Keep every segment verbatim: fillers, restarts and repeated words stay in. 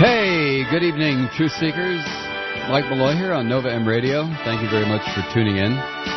Hey, good evening, Truth Seekers. Mike Malloy here on Nova M Radio. Thank you very much for tuning in.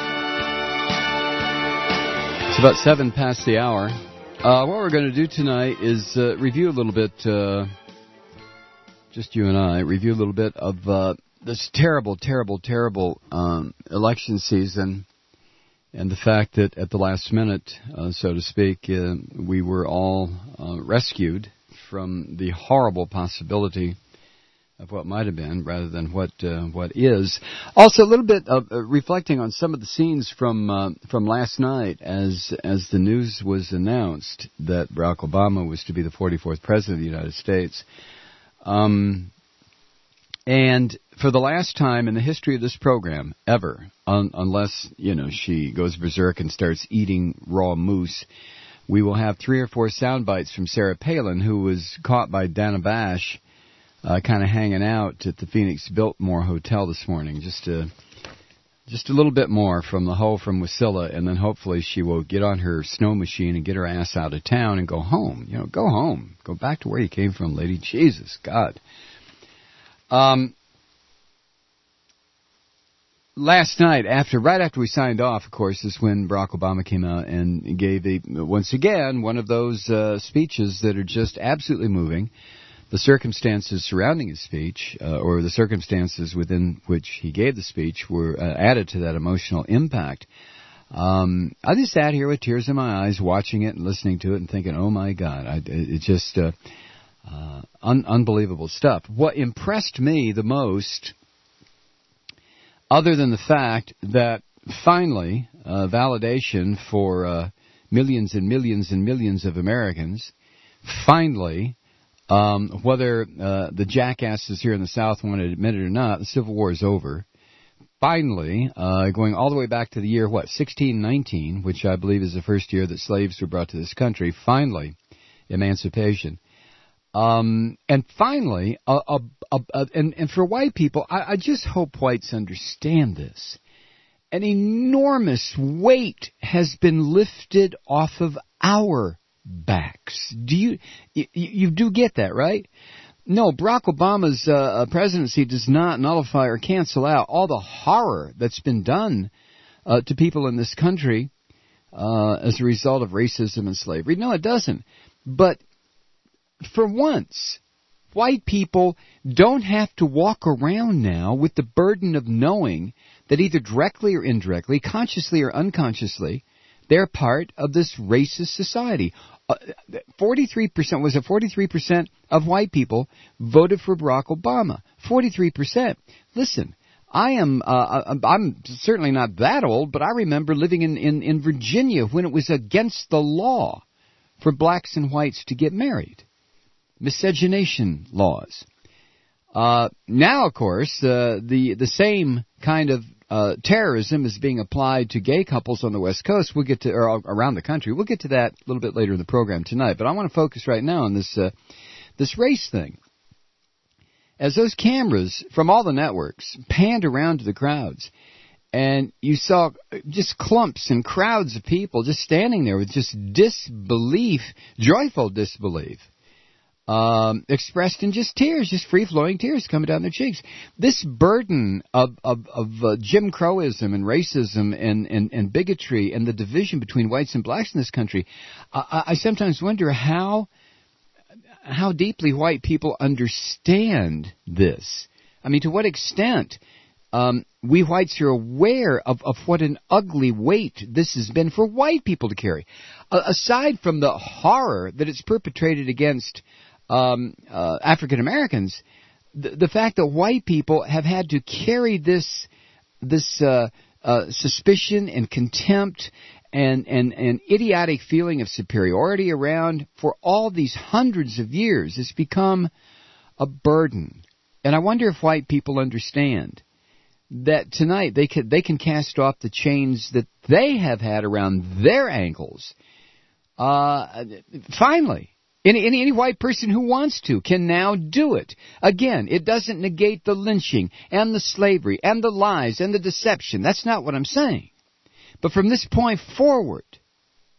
It's about seven past the hour. Uh, what we're going to do tonight is uh, review a little bit, uh, just you and I, review a little bit of uh, this terrible, terrible, terrible um, election season and the fact that at the last minute, uh, so to speak, uh, we were all uh, rescued from the horrible possibility of what might have been rather than what uh, what is. Also, a little bit of uh, reflecting on some of the scenes from uh, from last night as as the news was announced that Barack Obama was to be the forty-fourth president of the United States. Um, and for the last time in the history of this program, ever, un- unless, you know, she goes berserk and starts eating raw moose, we will have three or four sound bites from Sarah Palin, who was caught by Dana Bash uh, kind of hanging out at the Phoenix Biltmore Hotel this morning. Just a, just a little bit more from the hoe from Wasilla, and then hopefully she will get on her snow machine and get her ass out of town and go home. You know, go home. Go back to where you came from, lady. Jesus, God. Um... Last night, after right after we signed off, of course, is when Barack Obama came out and gave, a, once again, one of those uh, speeches that are just absolutely moving. The circumstances surrounding his speech, uh, or the circumstances within which he gave the speech, were uh, added to that emotional impact. Um, I just sat here with tears in my eyes, watching it and listening to it and thinking, oh, my God, I, it's just uh, uh, un- unbelievable stuff. What impressed me the most, other than the fact that finally uh, validation for uh, millions and millions and millions of Americans, finally, um, whether uh, the jackasses here in the South want to admit it or not, the Civil War is over. Finally, uh, going all the way back to the year, what, sixteen nineteen, which I believe is the first year that slaves were brought to this country, finally, emancipation. Um, and finally, uh, uh, uh, uh, and, and for white people, I, I just hope whites understand this. An enormous weight has been lifted off of our backs. Do you, you, you do get that, right? No, Barack Obama's uh, presidency does not nullify or cancel out all the horror that's been done uh, to people in this country uh, as a result of racism and slavery. No, it doesn't. But for once, white people don't have to walk around now with the burden of knowing that either directly or indirectly, consciously or unconsciously, they're part of this racist society. Uh, forty-three percent, was it forty-three percent of white people voted for Barack Obama? forty-three percent. Listen, I am, uh, I'm certainly not that old, but I remember living in, in, in Virginia when it was against the law for blacks and whites to get married. Miscegenation laws. Uh, now, of course, uh, the the same kind of uh, terrorism is being applied to gay couples on the West Coast. We'll get to, or around the country. We'll get to that a little bit later in the program tonight. But I want to focus right now on this uh, this race thing. As those cameras from all the networks panned around to the crowds, and you saw just clumps and crowds of people just standing there with just disbelief, joyful disbelief. Um, expressed in just tears, just free-flowing tears coming down their cheeks. This burden of of, of uh, Jim Crowism and racism and, and, and bigotry and the division between whites and blacks in this country, I, I sometimes wonder how how deeply white people understand this. I mean, to what extent um, we whites are aware of, of what an ugly weight this has been for white people to carry. Uh, aside from the horror that it's perpetrated against Um, uh, African Americans, the, the fact that white people have had to carry this this uh, uh, suspicion and contempt and, and and idiotic feeling of superiority around for all these hundreds of years has become a burden. And I wonder if white people understand that tonight they can they can cast off the chains that they have had around their ankles. Uh, finally. Any, any, any white person who wants to can now do it. Again, it doesn't negate the lynching and the slavery and the lies and the deception. That's not what I'm saying. But from this point forward,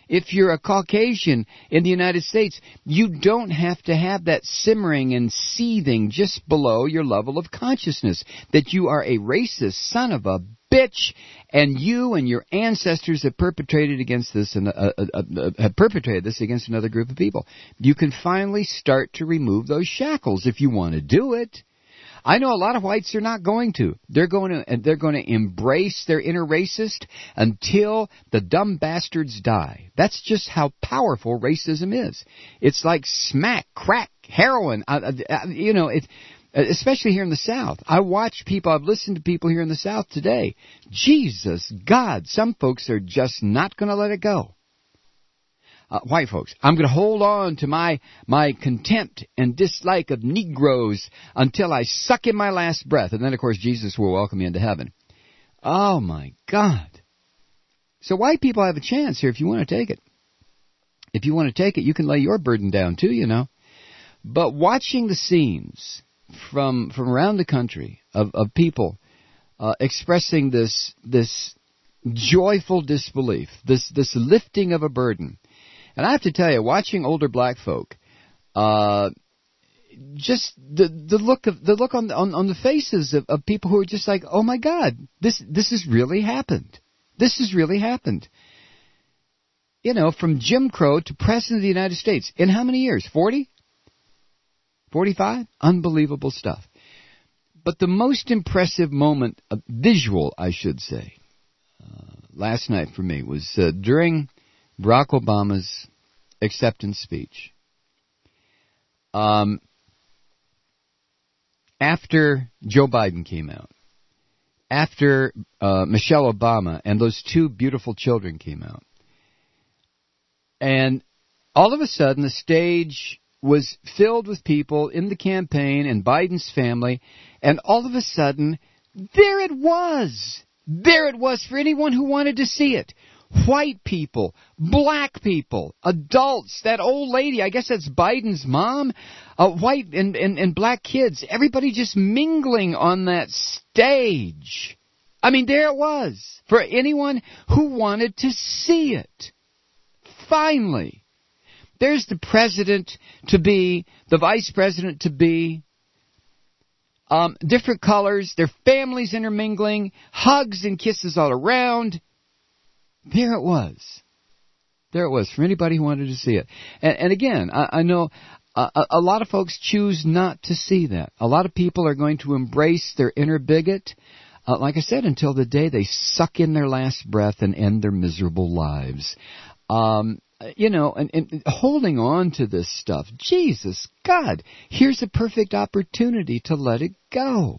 If you're a Caucasian in the United States, you don't have to have that simmering and seething just below your level of consciousness that you are a racist son of a bitch, and you and your ancestors have perpetrated against this and uh, uh, uh, have perpetrated this against another group of people. You can finally start to remove those shackles if you want to do it. I know a lot of whites are not going to. They're going to they're going to embrace their inner racist until the dumb bastards die. That's just how powerful racism is. It's like smack, crack, heroin. Uh, uh, you know, it, especially here in the South. I watch people. I've listened to people here in the South today. Jesus God, some folks are just not going to let it go. Uh, white folks, I'm going to hold on to my my contempt and dislike of Negroes until I suck in my last breath. And then, of course, Jesus will welcome me into heaven. Oh, my God. So white people have a chance here if you want to take it. If you want to take it, you can lay your burden down, too, you know. But watching the scenes from from around the country of, of people uh, expressing this this joyful disbelief, this this lifting of a burden. And I have to tell you, watching older black folk, uh, just the the look of the look on on, on the faces of, of people who are just like, oh my God, this this has really happened. This has really happened. You know, from Jim Crow to President of the United States in how many years? Forty? Forty-five? Unbelievable stuff. But the most impressive moment, uh, visual, I should say, uh, last night for me was uh, during Barack Obama's acceptance speech. Um, after Joe Biden came out, after uh, Michelle Obama and those two beautiful children came out, and all of a sudden the stage was filled with people in the campaign and Biden's family, and all of a sudden, there it was. There it was for anyone who wanted to see it. White people, black people, adults, that old lady, I guess that's Biden's mom, uh, white and, and, and black kids, everybody just mingling on that stage. I mean, there it was for anyone who wanted to see it. Finally, there's the president-to-be, the vice president-to-be, um, different colors, their families intermingling, hugs and kisses all around. There it was. There it was for anybody who wanted to see it. And, and again, I, I know a, a lot of folks choose not to see that. A lot of people are going to embrace their inner bigot, uh, like I said, until the day they suck in their last breath and end their miserable lives. Um, you know, and, and holding on to this stuff, Jesus, God, here's a perfect opportunity to let it go.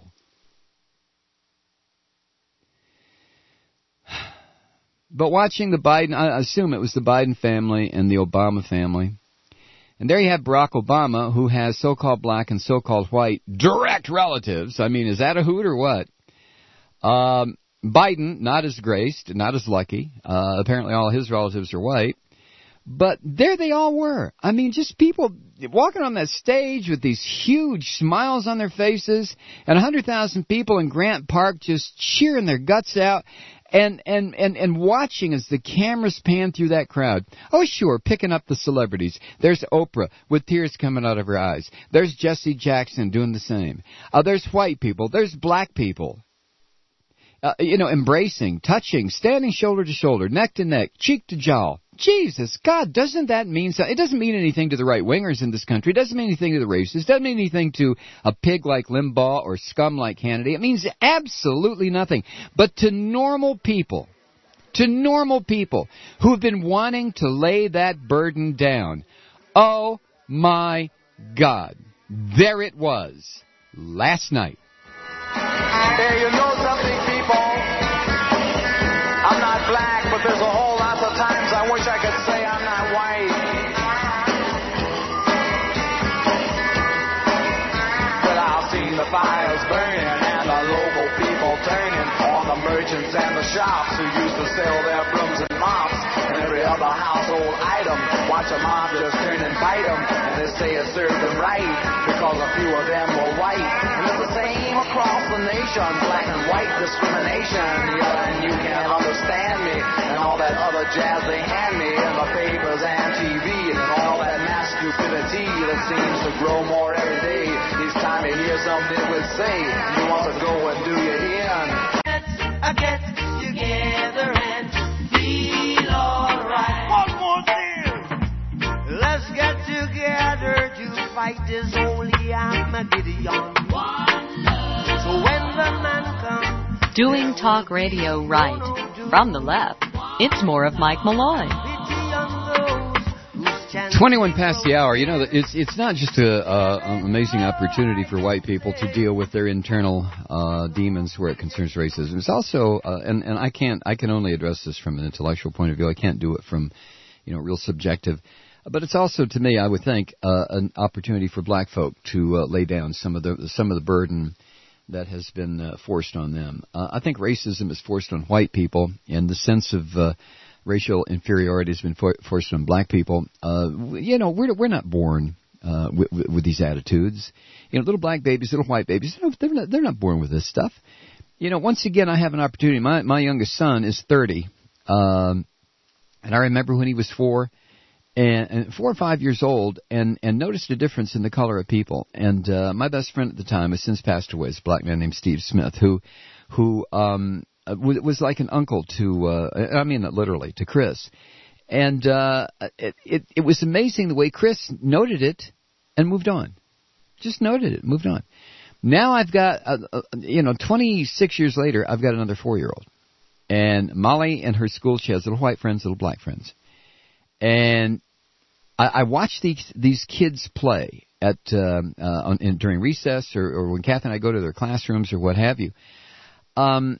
But watching the Biden, I assume it was the Biden family and the Obama family. And there you have Barack Obama, who has so-called black and so-called white direct relatives. I mean, is that a hoot or what? Um, Biden, not as graced, not as lucky. Uh, apparently all his relatives are white. But there they all were. I mean, just people walking on that stage with these huge smiles on their faces, and one hundred thousand people in Grant Park just cheering their guts out. And, and, and, and watching as the cameras pan through that crowd. Oh, sure, picking up the celebrities. There's Oprah with tears coming out of her eyes. There's Jesse Jackson doing the same. Uh, there's white people. There's black people. Uh, you know, embracing, touching, standing shoulder to shoulder, neck to neck, cheek to jowl. Jesus, God, doesn't that mean something? It doesn't mean anything to the right-wingers in this country. It doesn't mean anything to the racists. It doesn't mean anything to a pig like Limbaugh or scum like Hannity. It means absolutely nothing. But to normal people, to normal people who have been wanting to lay that burden down, oh my God, there it was last night. Hey, you know something, people? I'm not black, but there's a whole lot of times I wish I could say I'm not white. But I've seen the fires burning and the local people turning on the merchants and the shops who used to sell their brooms and mops and every other household item. Watch a mob just turn and fight them, and they say it served them right because a few of them were white. And it's the same across the nation, black and white discrimination. Yeah, and you can't understand me, and all that other jazz they hand me in the papers and T V, and all that mass stupidity that seems to grow more every day. Each time you hear something we say, you want to go and do your in. Let's get together and feel alright. One more thing. Let's get together to fight this holy Armageddon. One love. So when the man comes, doing talk radio right from the left, it's more of Mike Malloy. twenty-one past the hour. You know, it's it's not just a, uh, an amazing opportunity for white people to deal with their internal uh, demons where it concerns racism. It's also, uh, and and I can't, I can only address this from an intellectual point of view. I can't do it from, you know, real subjective. But it's also, to me, I would think, uh, an opportunity for black folk to uh, lay down some of the some of the burden that has been uh, forced on them. Uh, I think racism is forced on white people, and the sense of uh, racial inferiority has been for- forced on black people. Uh, you know, we're we're not born uh, with, with these attitudes. You know, little black babies, little white babies, they're not they're not born with this stuff. You know, once again, I have an opportunity. My my youngest son is thirty, um, and I remember when he was four. And, and four or five years old, and, and noticed a difference in the color of people. And uh, my best friend at the time has since passed away. Is a black man named Steve Smith, who who um, w- was like an uncle to, uh, I mean literally, to Chris. And uh, it, it it was amazing the way Chris noted it and moved on. Just noted it, moved on. Now I've got, uh, uh, you know, twenty-six years later, I've got another four-year-old. And Molly and her school, she has little white friends, little black friends. And I, I watch these these kids play at um, uh, on, in, during recess, or, or when Kathy and I go to their classrooms, or what have you. Um,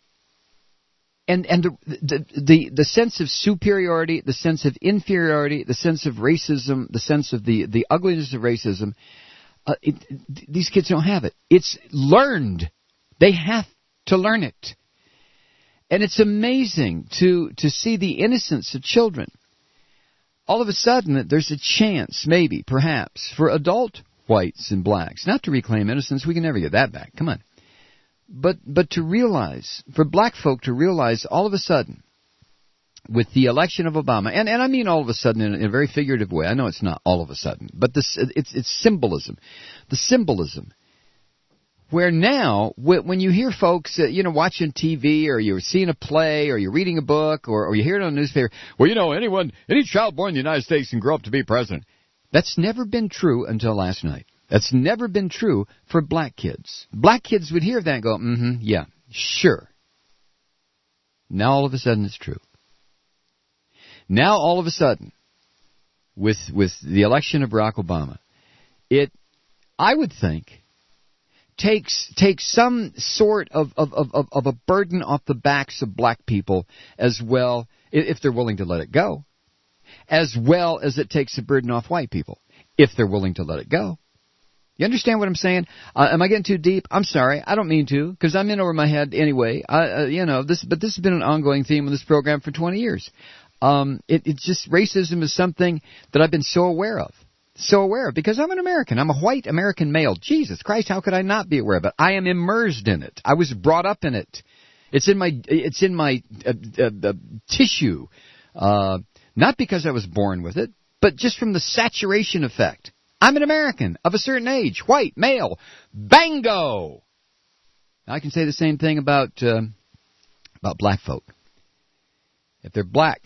and and the, the the the sense of superiority, the sense of inferiority, the sense of racism, the sense of the the ugliness of racism. Uh, it, these kids don't have it. It's learned. They have to learn it. And it's amazing to to see the innocence of children. All of a sudden, there's a chance, maybe, perhaps, for adult whites and blacks, not to reclaim innocence. We can never get that back. Come on. But but to realize, for black folk to realize all of a sudden, with the election of Obama, and, and I mean all of a sudden in a, in a very figurative way. I know it's not all of a sudden, but this it's it's symbolism. The symbolism. Where now, when you hear folks, uh, you know, watching T V, or you're seeing a play, or you're reading a book, or, or you hear it on the newspaper, well, you know, anyone, any child born in the United States can grow up to be president. That's never been true until last night. That's never been true for black kids. Black kids would hear that and go, mm-hmm, yeah, sure. Now all of a sudden it's true. Now all of a sudden, with with the election of Barack Obama, it, I would think, takes takes some sort of, of, of, of a burden off the backs of black people as well, if they're willing to let it go, as well as it takes a burden off white people, if they're willing to let it go. You understand what I'm saying? Uh, am I getting too deep? I'm sorry. I don't mean to, because I'm in over my head anyway. I, uh, you know, this, but this has been an ongoing theme of this program for twenty years. Um, it, it's just racism is something that I've been so aware of. So aware of, because I'm an American. I'm a white American male. Jesus Christ, how could I not be aware of it? I am immersed in it. I was brought up in it. It's in my it's in my uh, uh, uh, tissue. Uh, not because I was born with it, but just from the saturation effect. I'm an American of a certain age, white, male. Bango! I can say the same thing about uh, about black folk. If they're black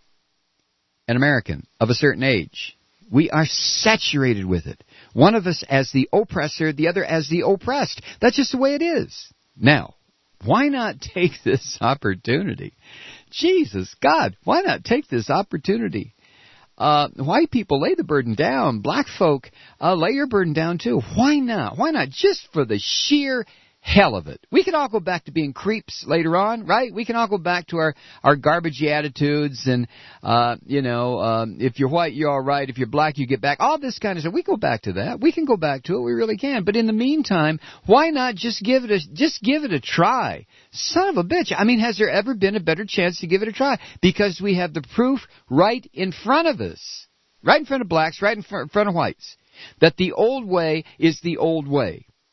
and American of a certain age, we are saturated with it. One of us as the oppressor, the other as the oppressed. That's just the way it is. Now, why not take this opportunity? Jesus, God, why not take this opportunity? Uh, white people, lay the burden down. Black folk, uh, lay your burden down too. Why not? Why not? Just for the sheer hell of it. We can all go back to being creeps later on, right? We can all go back to our, our garbagey attitudes and, uh, you know, um, if you're white, you're all right. If you're black, you get back. All this kind of stuff. We go back to that. We can go back to it. We really can. But in the meantime, why not just give it a, just give it a try? Son of a bitch. I mean, has there ever been a better chance to give it a try? Because we have the proof right in front of us. Right in front of blacks, right in front of whites. That the old way is the old way.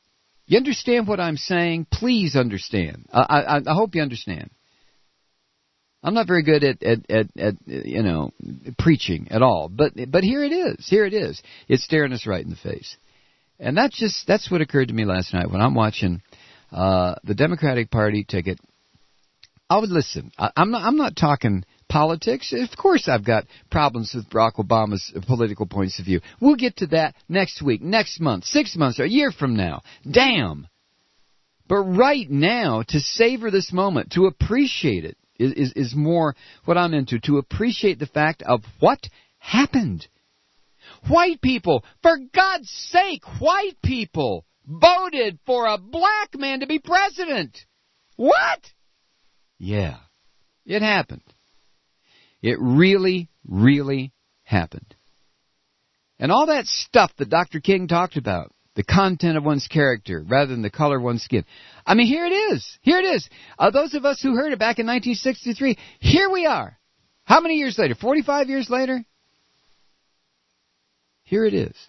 You understand what I'm saying? Please understand. I, I, I hope you understand. I'm not very good at, at, at, at, you know, preaching at all. But but here it is. Here it is. It's staring us right in the face. And that's just, that's what occurred to me last night when I'm watching uh, the Democratic Party ticket. I would listen. I, I'm not, I'm not talking politics. Of course I've got problems with Barack Obama's political points of view. We'll get to that next week, next month, six months, or a year from now. Damn. But right now, to savor this moment, to appreciate it, is, is, is more what I'm into, to appreciate the fact of what happened. White people, for God's sake, white people voted for a black man to be president. What? Yeah, it happened. It really, really happened. And all that stuff that Doctor King talked about, the content of one's character rather than the color of one's skin. I mean, here it is. Here it is. Uh, those of us who heard it back in nineteen sixty-three, here we are. How many years later? forty-five years later? Here it is.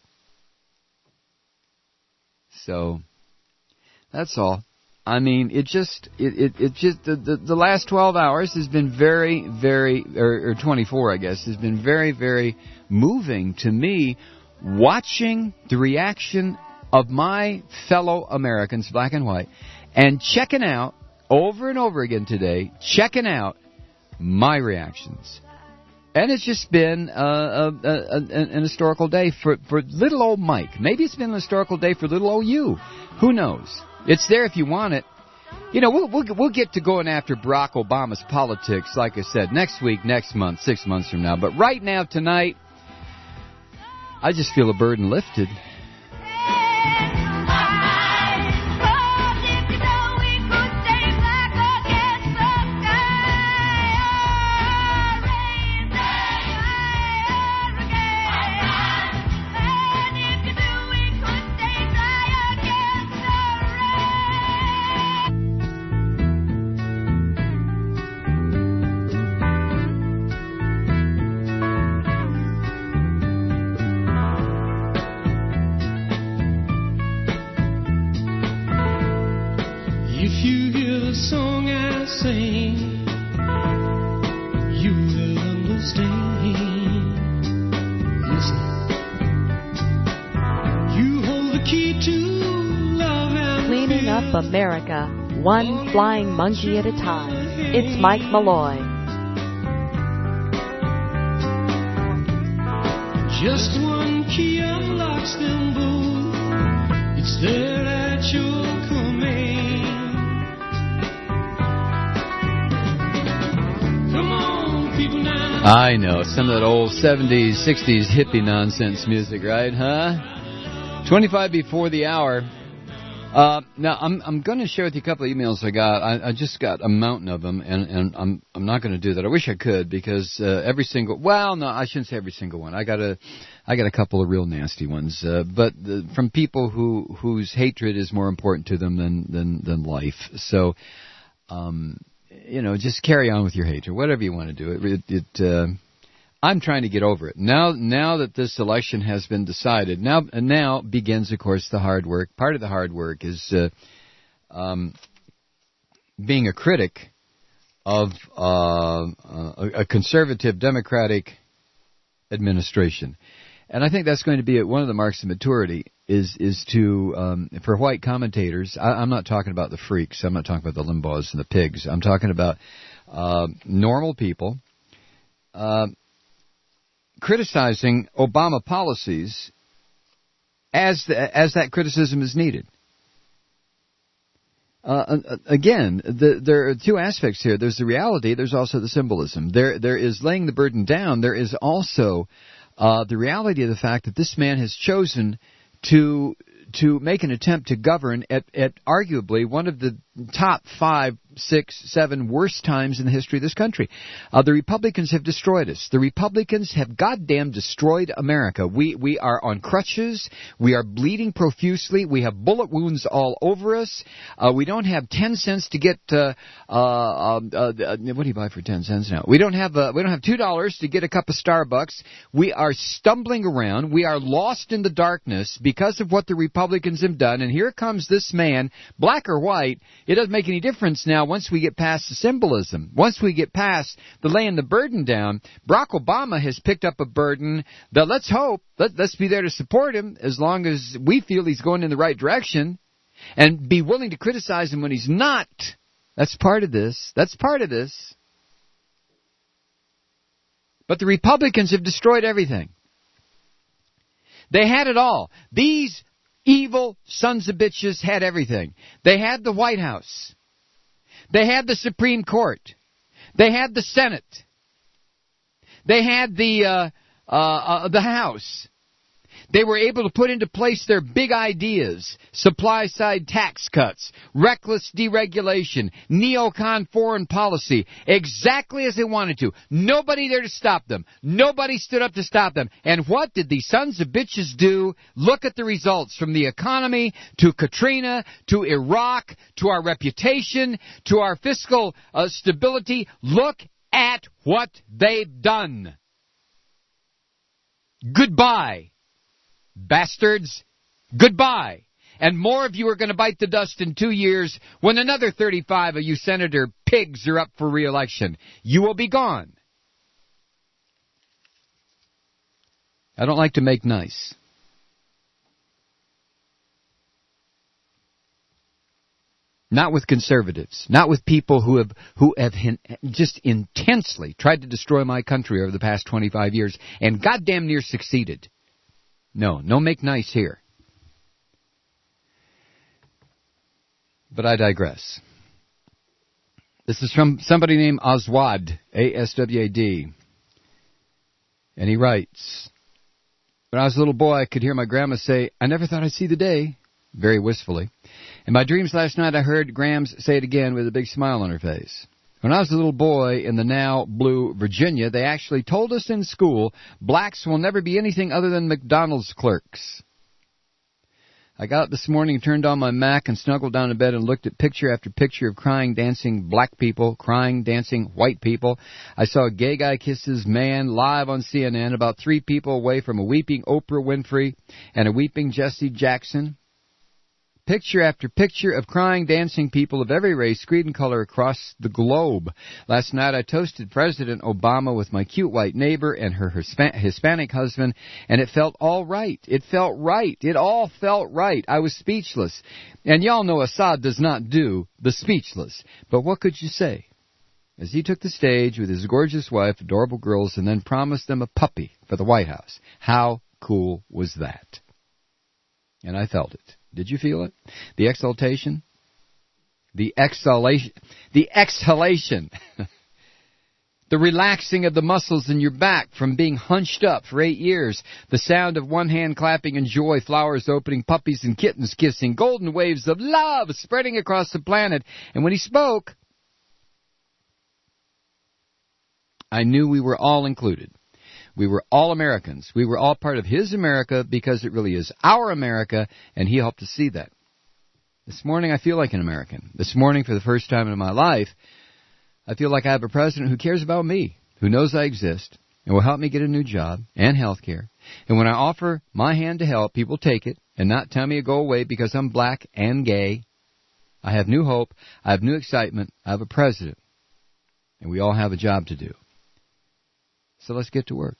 So, that's all. I mean, it just, it, it, it just, the, the, the last twelve hours has been very, very, or, or twenty-four, I guess, has been very, very moving to me, watching the reaction of my fellow Americans, black and white, and checking out, over and over again today, checking out my reactions. And it's just been uh, a, a, a, an historical day for, for little old Mike. Maybe it's been an historical day for little old you. Who knows? It's there if you want it. You know, we'll, we'll, we'll get to going after Barack Obama's politics, like I said, next week, next month, six months from now. But right now, tonight, I just feel a burden lifted. America, one flying monkey at a time. It's Mike Malloy. Just one key unlocks them both. It's there at your command. Come on, people now. I know, some of that old seventies, sixties hippie nonsense music, right, huh? twenty-five before the hour. Uh, now, I'm I'm going to share with you a couple of emails I got. I, I just got a mountain of them, and, and I'm I'm not going to do that. I wish I could, because uh, every single well, no, I shouldn't say every single one. I got a I got a couple of real nasty ones, uh, but the, from people who whose hatred is more important to them than than than life. So, um, you know, just carry on with your hatred, whatever you want to do. It it. it uh, I'm trying to get over it. Now now that this election has been decided, now now begins, of course, the hard work. Part of the hard work is uh, um, being a critic of uh, a, a conservative Democratic administration. And I think that's going to be one of the marks of maturity, is is to, um, for white commentators, I, I'm not talking about the freaks, I'm not talking about the Limbaughs and the pigs, I'm talking about uh, normal people, uh, criticizing Obama policies as the, as that criticism is needed. Uh, again, the, there are two aspects here. There's the reality. There's also the symbolism. There, there is laying the burden down. There is also uh, the reality of the fact that this man has chosen to to make an attempt to govern at, at arguably one of the top five, six, seven worst times in the history of this country. Uh, the Republicans have destroyed us. The Republicans have goddamn destroyed America. We we are on crutches. We are bleeding profusely. We have bullet wounds all over us. Uh, we don't have ten cents to get. Uh, uh, uh, uh, what do you buy for ten cents now? We don't have. Uh, we don't have two dollars to get a cup of Starbucks. We are stumbling around. We are lost in the darkness because of what the Republicans have done. And here comes this man, black or white. It doesn't make any difference now. Once we get past the symbolism, once we get past the laying the burden down, Barack Obama has picked up a burden that, let's hope, let, let's be there to support him as long as we feel he's going in the right direction, and be willing to criticize him when he's not. That's part of this. That's part of this. But the Republicans have destroyed everything. They had it all. These evil sons of bitches had everything. They had the White House. They had the Supreme Court. They had the Senate. They had the uh, uh, uh, the House. They were able to put into place their big ideas: supply-side tax cuts, reckless deregulation, neocon foreign policy, exactly as they wanted to. Nobody there to stop them. Nobody stood up to stop them. And what did these sons of bitches do? Look at the results, from the economy to Katrina to Iraq to our reputation to our fiscal uh, stability. Look at what they've done. Goodbye, bastards. Goodbye. And more of you are going to bite the dust in two years when another thirty-five of you senator pigs are up for re-election. You will be gone. I don't like to make nice. Not with conservatives. Not with people who have who have just intensely tried to destroy my country over the past twenty-five years and goddamn near succeeded. No, no make nice here. But I digress. This is from somebody named Aswad, A S W A D. And he writes, when I was a little boy, I could hear my grandma say, "I never thought I'd see the day," very wistfully. In my dreams last night, I heard Grams say it again with a big smile on her face. When I was a little boy in the now blue Virginia, they actually told us in school, blacks will never be anything other than McDonald's clerks. I got up this morning and turned on my Mac and snuggled down in bed and looked at picture after picture of crying, dancing black people, crying, dancing white people. I saw a gay guy kiss his man live on C N N, about three people away from a weeping Oprah Winfrey and a weeping Jesse Jackson. Picture after picture of crying, dancing people of every race, creed, and color across the globe. Last night I toasted President Obama with my cute white neighbor and her Hispanic husband, and it felt all right. It felt right. It all felt right. I was speechless. And y'all know Assad does not do the speechless. But what could you say? As he took the stage with his gorgeous wife, adorable girls, and then promised them a puppy for the White House. How cool was that? And I felt it. Did you feel it? The exaltation? The exhalation. The exhalation. The relaxing of the muscles in your back from being hunched up for eight years. The sound of one hand clapping in joy, flowers opening, puppies and kittens kissing, golden waves of love spreading across the planet. And when he spoke, I knew we were all included. We were all Americans. We were all part of his America because it really is our America, and he helped us see that. This morning I feel like an American. This morning, for the first time in my life, I feel like I have a president who cares about me, who knows I exist, and will help me get a new job and health care. And when I offer my hand to help, people take it and not tell me to go away because I'm black and gay. I have new hope. I have new excitement. I have a president. And we all have a job to do. So let's get to work.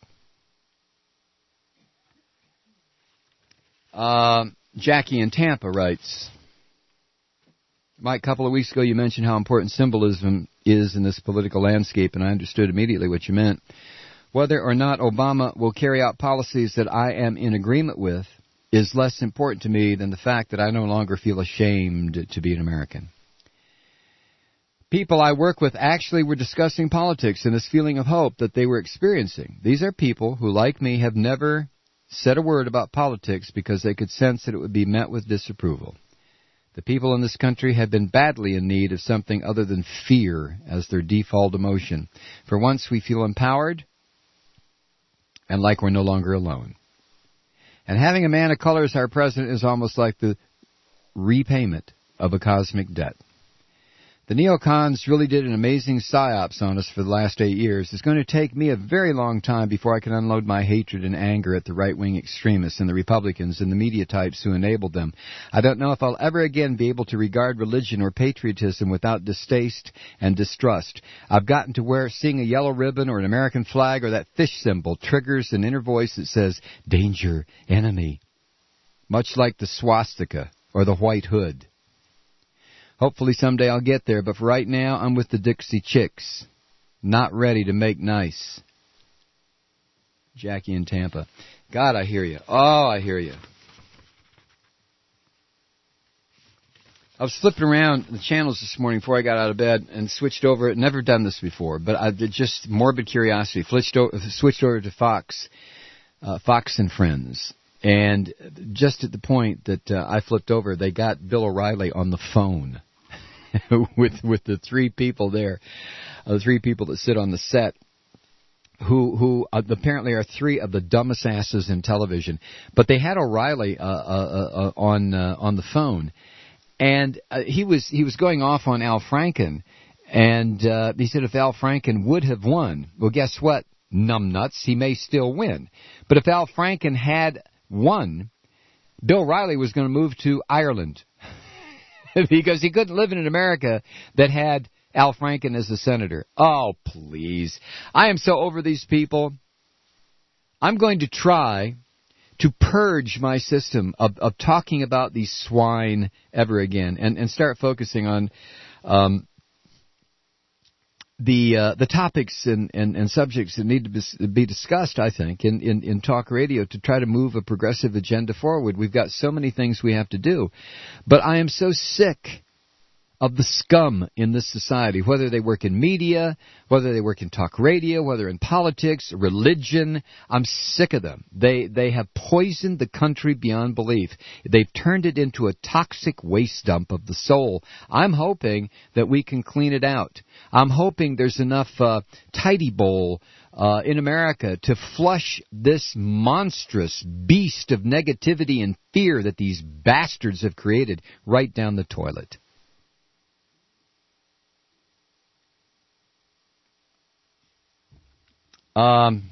Uh, Jackie in Tampa writes, Mike, a couple of weeks ago you mentioned how important symbolism is in this political landscape, and I understood immediately what you meant. Whether or not Obama will carry out policies that I am in agreement with is less important to me than the fact that I no longer feel ashamed to be an American. People I work with actually were discussing politics and this feeling of hope that they were experiencing. These are people who, like me, have never said a word about politics because they could sense that it would be met with disapproval. The people in this country have been badly in need of something other than fear as their default emotion. For once, we feel empowered and like we're no longer alone. And having a man of color as our president is almost like the repayment of a cosmic debt. The neocons really did an amazing psyops on us for the last eight years. It's going to take me a very long time before I can unload my hatred and anger at the right-wing extremists and the Republicans and the media types who enabled them. I don't know if I'll ever again be able to regard religion or patriotism without distaste and distrust. I've gotten to where seeing a yellow ribbon or an American flag or that fish symbol triggers an inner voice that says, danger, enemy, much like the swastika or the white hood. Hopefully someday I'll get there, but for right now, I'm with the Dixie Chicks. Not ready to make nice. Jackie in Tampa. God, I hear you. Oh, I hear you. I was flipping around the channels this morning before I got out of bed and switched over. I'd never done this before, but I did just morbid curiosity. Switched over, switched over to Fox, uh, Fox and Friends. And just at the point that uh, I flipped over, they got Bill O'Reilly on the phone. with with the three people there, uh, the three people that sit on the set, who who uh, apparently are three of the dumbest asses in television. But they had O'Reilly uh, uh, uh, on uh, on the phone, and uh, he was he was going off on Al Franken, and uh, he said if Al Franken would have won, well, guess what? Numbnuts, he may still win. But if Al Franken had won, Bill O'Reilly was going to move to Ireland. Because he couldn't live in an America that had Al Franken as a senator. Oh, please. I am so over these people. I'm going to try to purge my system of, of talking about these swine ever again and, and start focusing on um, the uh, the topics and, and, and subjects that need to be, be discussed, I think, in, in, in talk radio to try to move a progressive agenda forward. We've got so many things we have to do. But I am so sick of the scum in this society, whether they work in media, whether they work in talk radio, whether in politics, religion. I'm sick of them. They they have poisoned the country beyond belief. They've turned it into a toxic waste dump of the soul. I'm hoping that we can clean it out. I'm hoping there's enough uh, tidy bowl uh, in America to flush this monstrous beast of negativity and fear that these bastards have created right down the toilet. Um,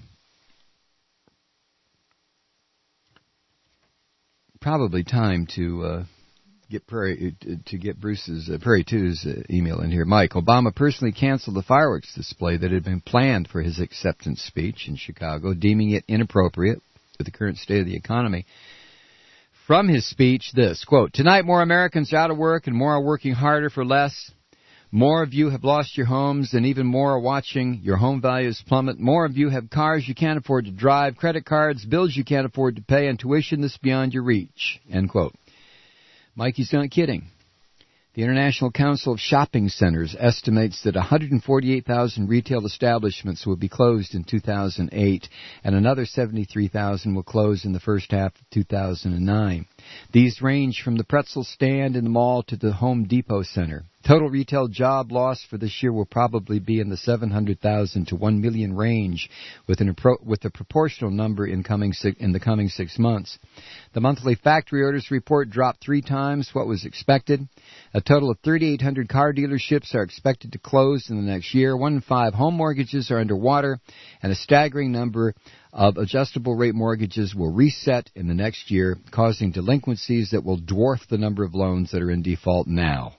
probably time to uh, get Prairie to get Bruce's uh, Prairie two's uh, email in here. Mike, Obama personally canceled the fireworks display that had been planned for his acceptance speech in Chicago, deeming it inappropriate with the current state of the economy. From his speech, this quote: "Tonight, more Americans are out of work and more are working harder for less. More of you have lost your homes, and even more are watching your home values plummet. More of you have cars you can't afford to drive, credit cards, bills you can't afford to pay, and tuition that's beyond your reach." End quote. Mike, he's not kidding. The International Council of Shopping Centers estimates that one hundred forty-eight thousand retail establishments will be closed in two thousand eight, and another seventy-three thousand will close in the first half of two thousand nine. These range from the pretzel stand in the mall to the Home Depot Center. Total retail job loss for this year will probably be in the seven hundred thousand to one million range, with an appro- with a proportional number in coming si- in the coming six months. The monthly factory orders report dropped three times what was expected. A total of three thousand eight hundred car dealerships are expected to close in the next year. One in five home mortgages are underwater, and a staggering number of adjustable rate mortgages will reset in the next year, causing delinquencies that will dwarf the number of loans that are in default now.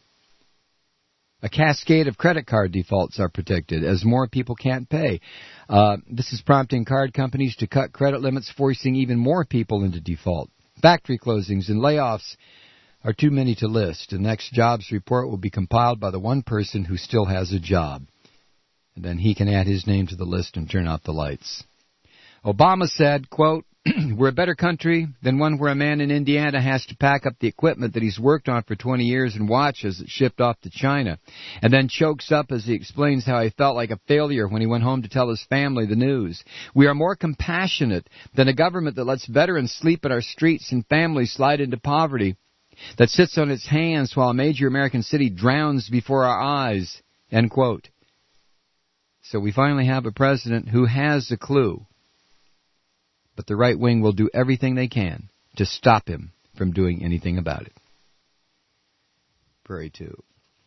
A cascade of credit card defaults are predicted as more people can't pay. Uh, this is prompting card companies to cut credit limits, forcing even more people into default. Factory closings and layoffs are too many to list. The next jobs report will be compiled by the one person who still has a job. And then he can add his name to the list and turn out the lights. Obama said, quote, "We're a better country than one where a man in Indiana has to pack up the equipment that he's worked on for twenty years and watch as it's shipped off to China, and then chokes up as he explains how he felt like a failure when he went home to tell his family the news. We are more compassionate than a government that lets veterans sleep in our streets and families slide into poverty. that sits on its hands while a major American city drowns before our eyes, end quote. So we finally have a president who has a clue. But the right wing will do everything they can to stop him from doing anything about it. Prairie two.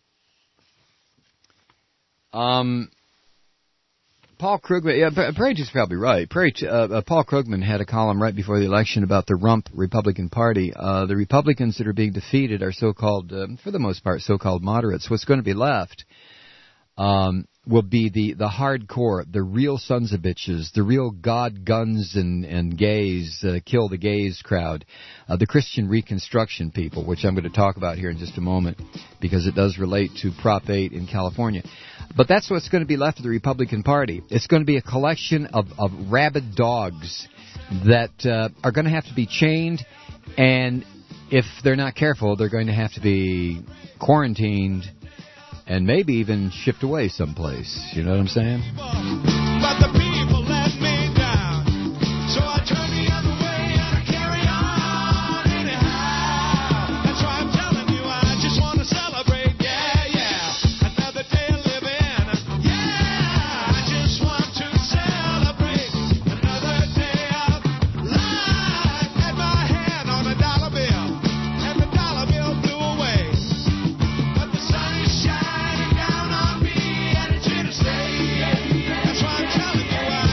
Um, Paul Krugman, yeah, Prairie two's probably right. Prairie two, uh, uh, Paul Krugman had a column right before the election about the rump Republican Party. Uh, the Republicans that are being defeated are so-called, uh, for the most part, so-called moderates. What's going to be left um, will be the, the hardcore, the real sons of bitches, the real God, guns, and, and gays, uh, kill the gays crowd, uh, the Christian Reconstruction people, which I'm going to talk about here in just a moment because it does relate to Prop eight in California. But that's what's going to be left of the Republican Party. It's going to be a collection of, of rabid dogs that uh, are going to have to be chained, and if they're not careful, they're going to have to be quarantined and maybe even shipped away someplace. You know what I'm saying? But the people let me down, so I turn the other way and I carry on anyhow. That's why I'm telling you, I just want to celebrate, yeah, yeah, another day of living, yeah, I just want to celebrate another day of life. Had my hand on a dollar bill, and the dollar bill flew away, but the sun is shining down on me, and it's here to stay. That's why I'm telling you, I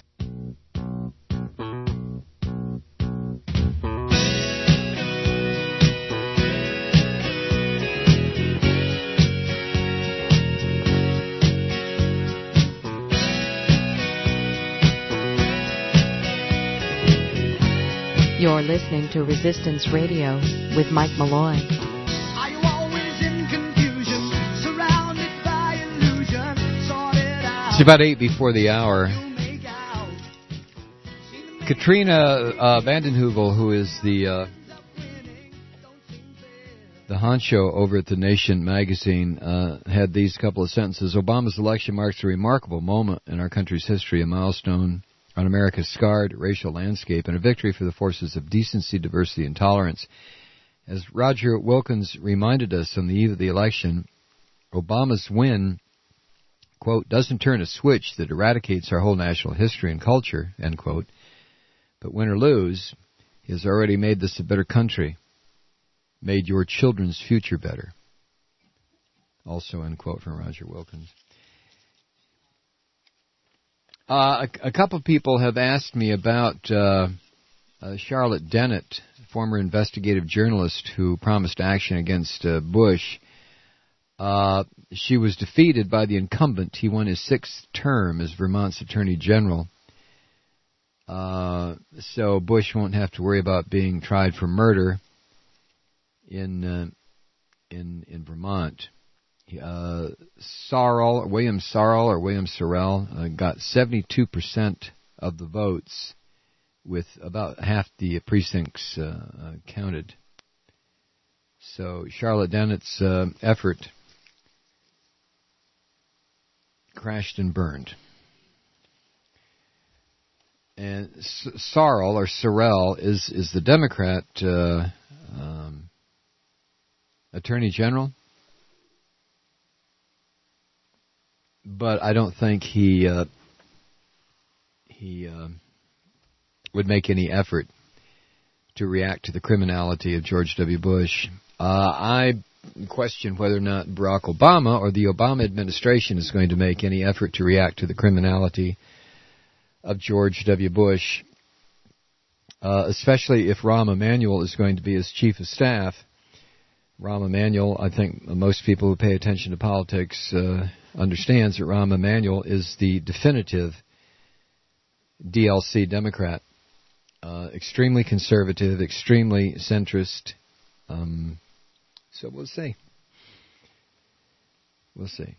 You're listening to Resistance Radio with Mike Malloy. Are you always in confusion, surrounded by illusion, sorted out? It's about eight before the hour. You make out. Katrina uh, Vanden Heuvel, who is the uh, the honcho over at The Nation magazine, uh, had these couple of sentences. Obama's election marks a remarkable moment in our country's history, a milestone on America's scarred racial landscape, and a victory for the forces of decency, diversity, and tolerance. As Roger Wilkins reminded us on the eve of the election, Obama's win, quote, doesn't turn a switch that eradicates our whole national history and culture, end quote, but win or lose, he has already made this a better country, made your children's future better. Also, end quote, from Roger Wilkins. Uh, a, a couple of people have asked me about uh, uh, Charlotte Dennett, former investigative journalist who promised action against uh, Bush. Uh, she was defeated by the incumbent. He won his sixth term as Vermont's Attorney General. Uh, so Bush won't have to worry about being tried for murder in uh, in in Vermont. Uh, Sarl, William Sarl or William Sorrell uh, got seventy-two percent of the votes, with about half the precincts uh, uh, counted. So Charlotte Dennett's uh, effort crashed and burned. And S- Sarl or Sorrell is is the Democrat uh, um, Attorney General. But I don't think he uh, he uh, would make any effort to react to the criminality of George W. Bush. Uh, I question whether or not Barack Obama or the Obama administration is going to make any effort to react to the criminality of George W. Bush, uh, especially if Rahm Emanuel is going to be his chief of staff. Rahm Emanuel, I think most people who pay attention to politics uh, understands that Rahm Emanuel is the definitive D L C Democrat. Uh, extremely conservative, extremely centrist. Um, so we'll see. We'll see.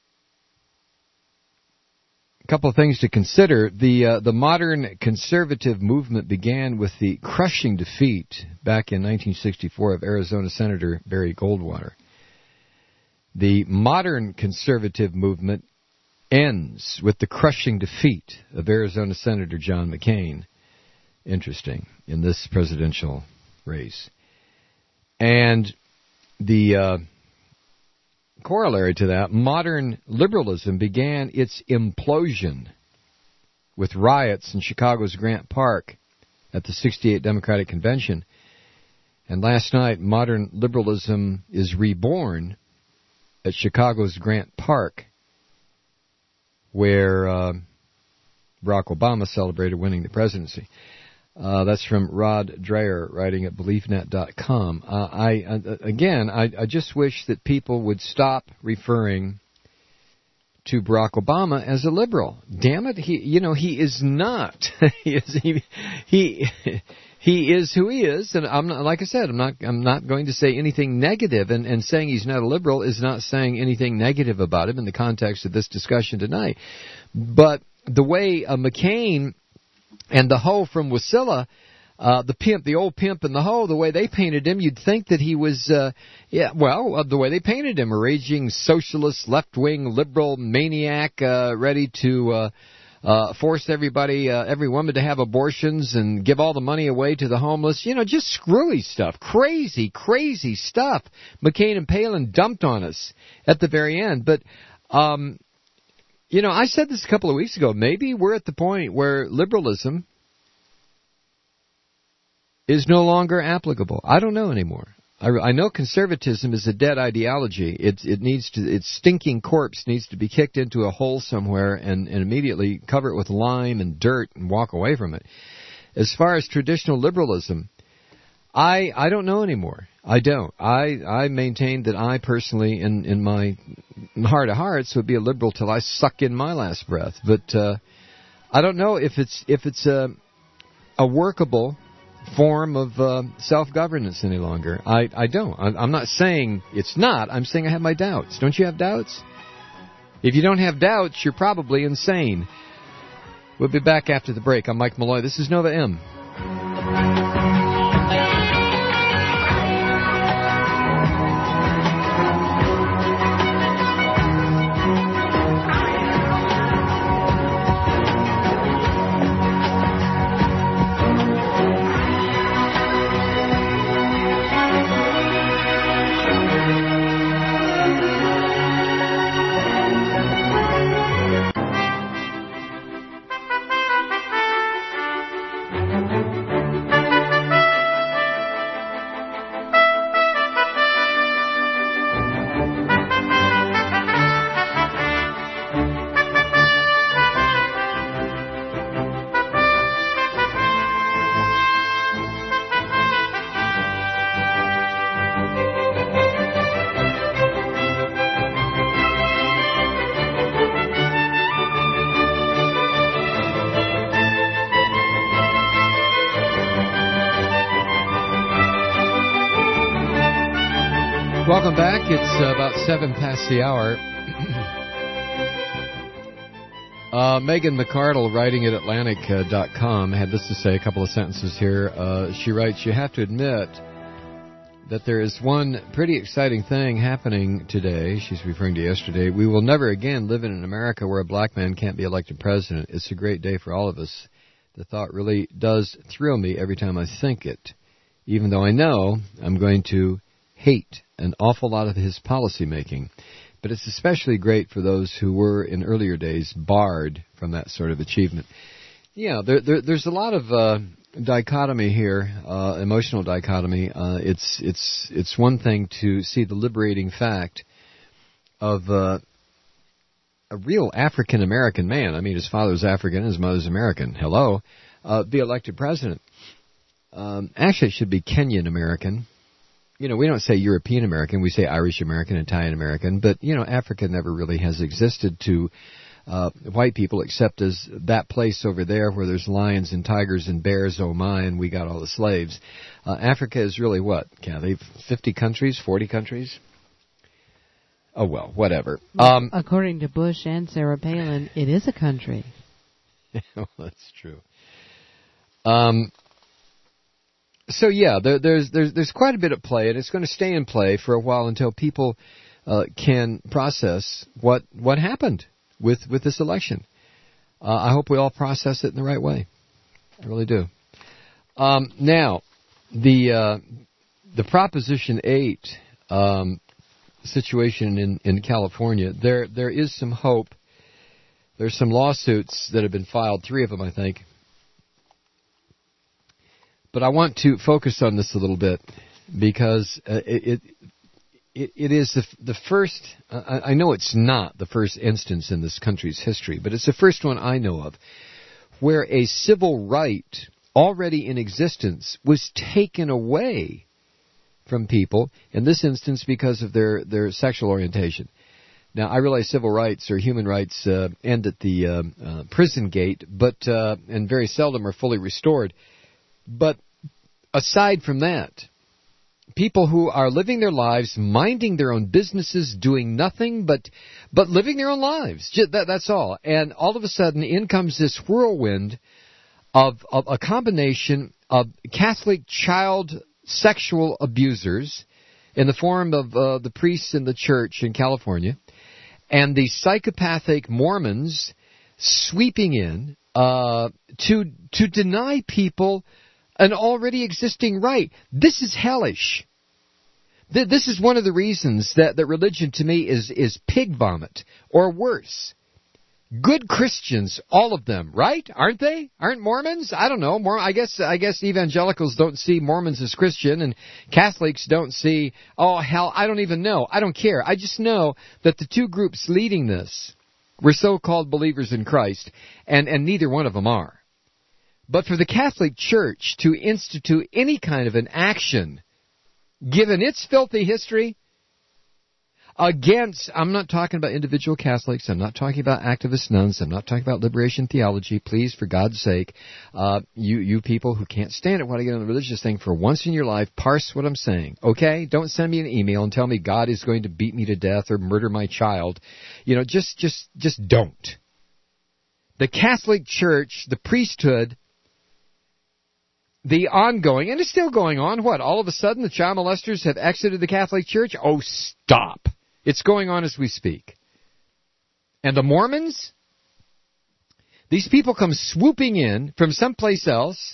A couple of things to consider. The uh, the modern conservative movement began with the crushing defeat back in nineteen sixty-four of Arizona Senator Barry Goldwater. The modern conservative movement ends with the crushing defeat of Arizona Senator John McCain. Interesting, in this presidential race. And the uh, corollary to that, modern liberalism began its implosion with riots in Chicago's Grant Park at the sixty-eight Democratic Convention. And last night, modern liberalism is reborn at Chicago's Grant Park, where uh, Barack Obama celebrated winning the presidency. Uh, that's from Rod Dreher, writing at belief net dot com. Uh, I uh, again, I, I just wish that people would stop referring to Barack Obama as a liberal. Damn it, he, you know, he is not. he is he, he he is who he is, and I'm not, like I said, I'm not I'm not going to say anything negative. And, and saying he's not a liberal is not saying anything negative about him in the context of this discussion tonight. But the way uh, McCain and the hoe from Wasilla, uh, the pimp, the old pimp and the hoe, the way they painted him, you'd think that he was, uh, yeah, well, uh, the way they painted him, a raging socialist, left-wing, liberal maniac, uh, ready to uh, uh, force everybody, uh, every woman to have abortions and give all the money away to the homeless. You know, just screwy stuff, crazy, crazy stuff. McCain and Palin dumped on us at the very end, but. Um, You know, I said this a couple of weeks ago. Maybe we're at the point where liberalism is no longer applicable. I don't know anymore. I, I know conservatism is a dead ideology. It, it needs to, its stinking corpse needs to be kicked into a hole somewhere and, and immediately cover it with lime and dirt and walk away from it. As far as traditional liberalism, I I don't know anymore. I don't. I I maintain that I personally, in in my heart of hearts, would be a liberal till I suck in my last breath. But uh, I don't know if it's if it's a a workable form of uh, self-governance any longer. I I don't. I'm, I'm not saying it's not. I'm saying I have my doubts. Don't you have doubts? If you don't have doubts, you're probably insane. We'll be back after the break. I'm Mike Malloy. This is Nova M. Welcome back. It's uh, about seven past the hour. uh, Megan McArdle, writing at Atlantic dot com, had this to say, a couple of sentences here. Uh, she writes, "You have to admit that there is one pretty exciting thing happening today." She's referring to yesterday. "We will never again live in an America where a black man can't be elected president. It's a great day for all of us. The thought really does thrill me every time I think it, even though I know I'm going to hate an awful lot of his policy making. But it's especially great for those who were in earlier days barred from that sort of achievement." Yeah, there, there, there's a lot of uh, dichotomy here, uh, emotional dichotomy. Uh, it's it's it's one thing to see the liberating fact of uh, a real African American man. I mean, his father's African, his mother's American. Hello, uh, be elected president. Um, actually, it should be Kenyan American. You know, we don't say European American, we say Irish American, Italian American, but, you know, Africa never really has existed to uh, white people except as that place over there where there's lions and tigers and bears, oh my, and we got all the slaves. Uh, Africa is really what, Kathy, fifty countries, forty countries? Oh, well, whatever. Um, According to Bush and Sarah Palin, it is a country. Well, that's true. Um... So yeah, there, there's there's there's quite a bit at play, and it's going to stay in play for a while until people uh, can process what what happened with with this election. Uh, I hope we all process it in the right way. I really do. Um, now, the uh, the Proposition eight um, situation in, in California, there there is some hope. There's some lawsuits that have been filed, three of them, I think. But I want to focus on this a little bit because uh, it, it it is the, the first. Uh, I know it's not the first instance in this country's history, but it's the first one I know of where a civil right already in existence was taken away from people, in this instance because of their, their sexual orientation. Now, I realize civil rights or human rights uh, end at the uh, uh, prison gate, but uh, and very seldom are fully restored. But aside from that, people who are living their lives, minding their own businesses, doing nothing but but living their own lives, that, that's all. And all of a sudden, in comes this whirlwind of, of a combination of Catholic child sexual abusers in the form of uh, the priests in the church in California, and the psychopathic Mormons sweeping in uh, to to deny people an already existing right. This is hellish. Th- this is one of the reasons that, that religion to me is, is pig vomit, or worse. Good Christians, all of them, right? Aren't they? Aren't Mormons? I don't know. Mor- I guess I guess evangelicals don't see Mormons as Christian, and Catholics don't see, oh, hell, I don't even know. I don't care. I just know that the two groups leading this were so-called believers in Christ, and, and neither one of them are. But for the Catholic Church to institute any kind of an action, given its filthy history, against, I'm not talking about individual Catholics, I'm not talking about activist nuns, I'm not talking about liberation theology, please, for God's sake, uh, you, you people who can't stand it when I get on the religious thing, for once in your life, parse what I'm saying, okay? Don't send me an email and tell me God is going to beat me to death or murder my child. You know, just, just, just don't. The Catholic Church, the priesthood, the ongoing, and it's still going on, what, all of a sudden the child molesters have exited the Catholic Church? Oh, stop. It's going on as we speak. And the Mormons? These people come swooping in from someplace else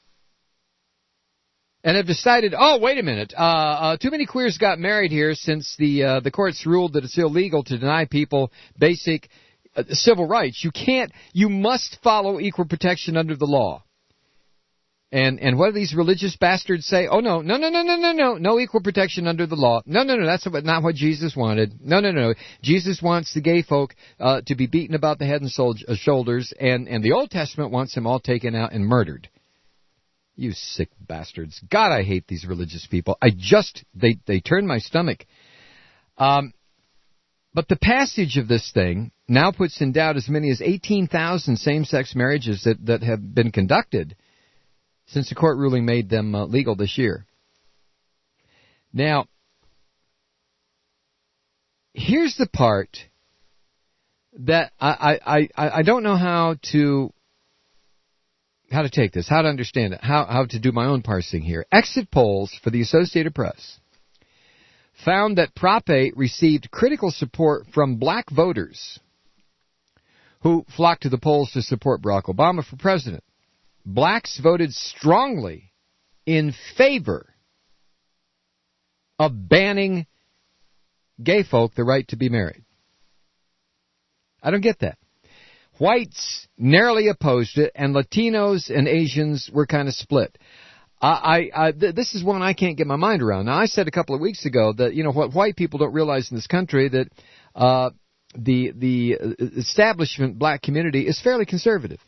and have decided, oh, wait a minute, uh, uh, too many queers got married here since the uh, the courts ruled that it's illegal to deny people basic uh, civil rights. You can't, you must follow equal protection under the law. And and what do these religious bastards say? Oh, no, no, no, no, no, no, no, no equal protection under the law. No, no, no, that's not what Jesus wanted. No, no, no, Jesus wants the gay folk uh, to be beaten about the head and sol- uh, shoulders, and, and the Old Testament wants them all taken out and murdered. You sick bastards. God, I hate these religious people. I just, they, they turn my stomach. Um, but the passage of this thing now puts in doubt as many as eighteen thousand same-sex marriages that, that have been conducted since the court ruling made them uh, legal this year. Now, here's the part that I, I, I, I don't know how to how to take this, how to understand it, how, how to do my own parsing here. Exit polls for the Associated Press found that Prop eight received critical support from black voters who flocked to the polls to support Barack Obama for president. Blacks voted strongly in favor of banning gay folk the right to be married. I don't get that. Whites narrowly opposed it, and Latinos and Asians were kind of split. I, I, I th- this is one I can't get my mind around. Now, I said a couple of weeks ago that, you know, what white people don't realize in this country, that uh, the the establishment black community is fairly conservative.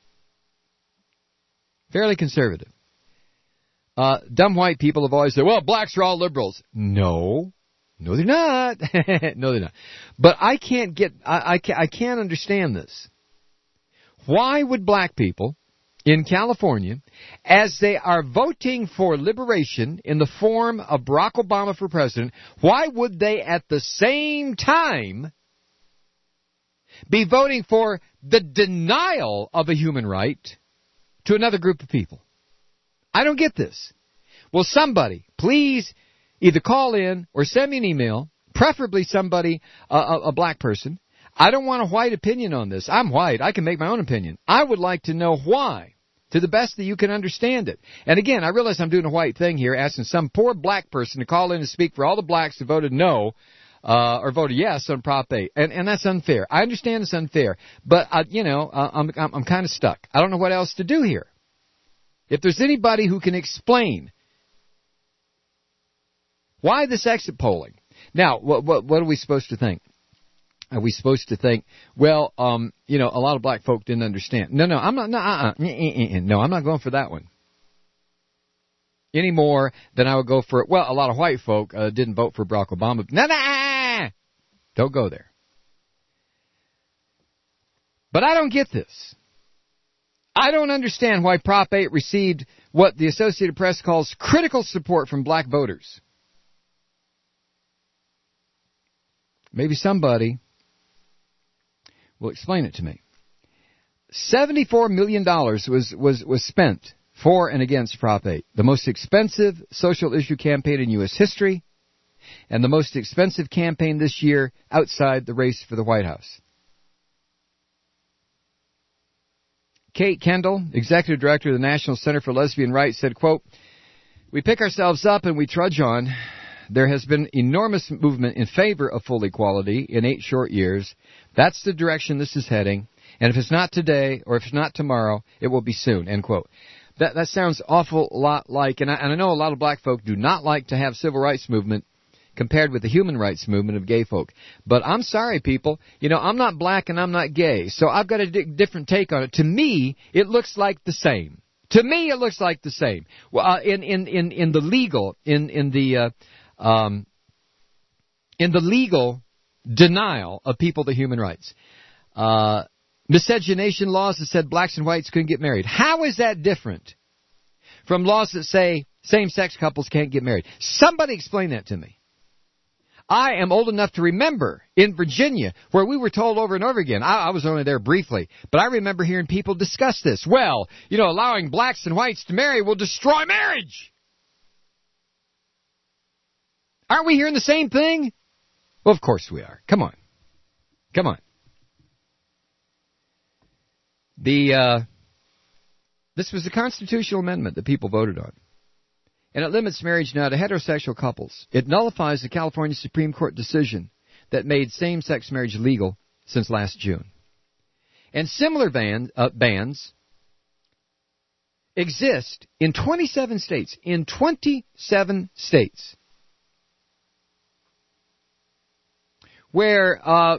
Fairly conservative. Uh, dumb white people have always said, well, blacks are all liberals. No. No, they're not. No, they're not. But I can't get, I, I, can't, I can't understand this. Why would black people in California, as they are voting for liberation in the form of Barack Obama for president, why would they at the same time be voting for the denial of a human right to another group of people? I don't get this. Will somebody please either call in or send me an email, preferably somebody, uh, a, a black person. I don't want a white opinion on this. I'm white. I can make my own opinion. I would like to know why to the best that you can understand it. And again, I realize I'm doing a white thing here, asking some poor black person to call in and speak for all the blacks who voted no uh, or voted yes on Prop eight. And, and that's unfair. I understand it's unfair. But, uh, you know, uh, I'm, I'm, I'm kind of stuck. I don't know what else to do here. If there's anybody who can explain why this exit polling. Now, what, what, what are we supposed to think? Are we supposed to think, well, um, you know, a lot of black folk didn't understand? No, no, I'm not. No, uh-uh, no, I'm not going for that one. Any more than I would go for. Well, a lot of white folk uh, didn't vote for Barack Obama. No, no, don't go there. But I don't get this. I don't understand why Prop eight received what the Associated Press calls critical support from black voters. Maybe somebody will explain it to me. seventy-four million dollars was, was, was spent for and against Prop eight, the most expensive social issue campaign in U S history, and the most expensive campaign this year outside the race for the White House. Kate Kendall, Executive Director of the National Center for Lesbian Rights, said, quote, "We pick ourselves up and we trudge on. There has been enormous movement in favor of full equality in eight short years. That's the direction this is heading. And if it's not today or if it's not tomorrow, it will be soon," end quote. That that sounds awful lot like, and I, and I know a lot of black folk do not like to have civil rights movement compared with the human rights movement of gay folk. But I'm sorry, people. You know, I'm not black and I'm not gay, so I've got a di- different take on it. To me, it looks like the same. To me, it looks like the same. Well, uh, in, in, in, in the legal, in, in the... Uh, Um, in the legal denial of people to human rights. Uh, miscegenation laws that said blacks and whites couldn't get married. How is that different from laws that say same-sex couples can't get married? Somebody explain that to me. I am old enough to remember in Virginia where we were told over and over again, I, I was only there briefly, but I remember hearing people discuss this. Well, you know, allowing blacks and whites to marry will destroy marriage. Aren't we hearing the same thing? Well, of course we are. Come on. Come on. The uh, this was a constitutional amendment that people voted on. And it limits marriage now to heterosexual couples. It nullifies the California Supreme Court decision that made same-sex marriage legal since last June. And similar ban, uh, bans exist in twenty-seven states. In twenty-seven states. Where uh,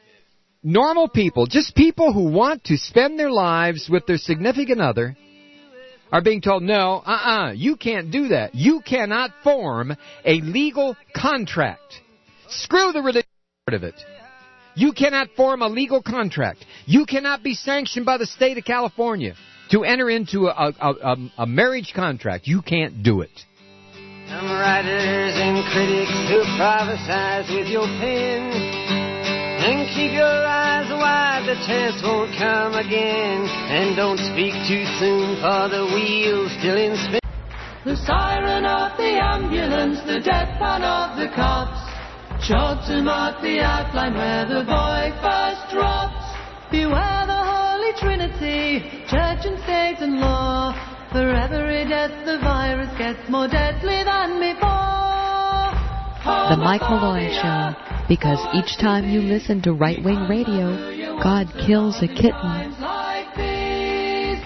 normal people, just people who want to spend their lives with their significant other, are being told, no, uh-uh, you can't do that. You cannot form a legal contract. Screw the religious part of it. You cannot form a legal contract. You cannot be sanctioned by the state of California to enter into a, a, a, a marriage contract. You can't do it. Some writers and critics who prophesize with your pen, and keep your eyes wide, the chance won't come again. And don't speak too soon, for the wheel's still in spin. The siren of the ambulance, the deathpan of the cops, showed to mark the outline where the boy first drops. Beware the Holy Trinity, church and state and law. For every death the virus gets more deadly than before. The Mike Malloy Show, because each time you listen to right-wing radio, God kills a kitten. Like these,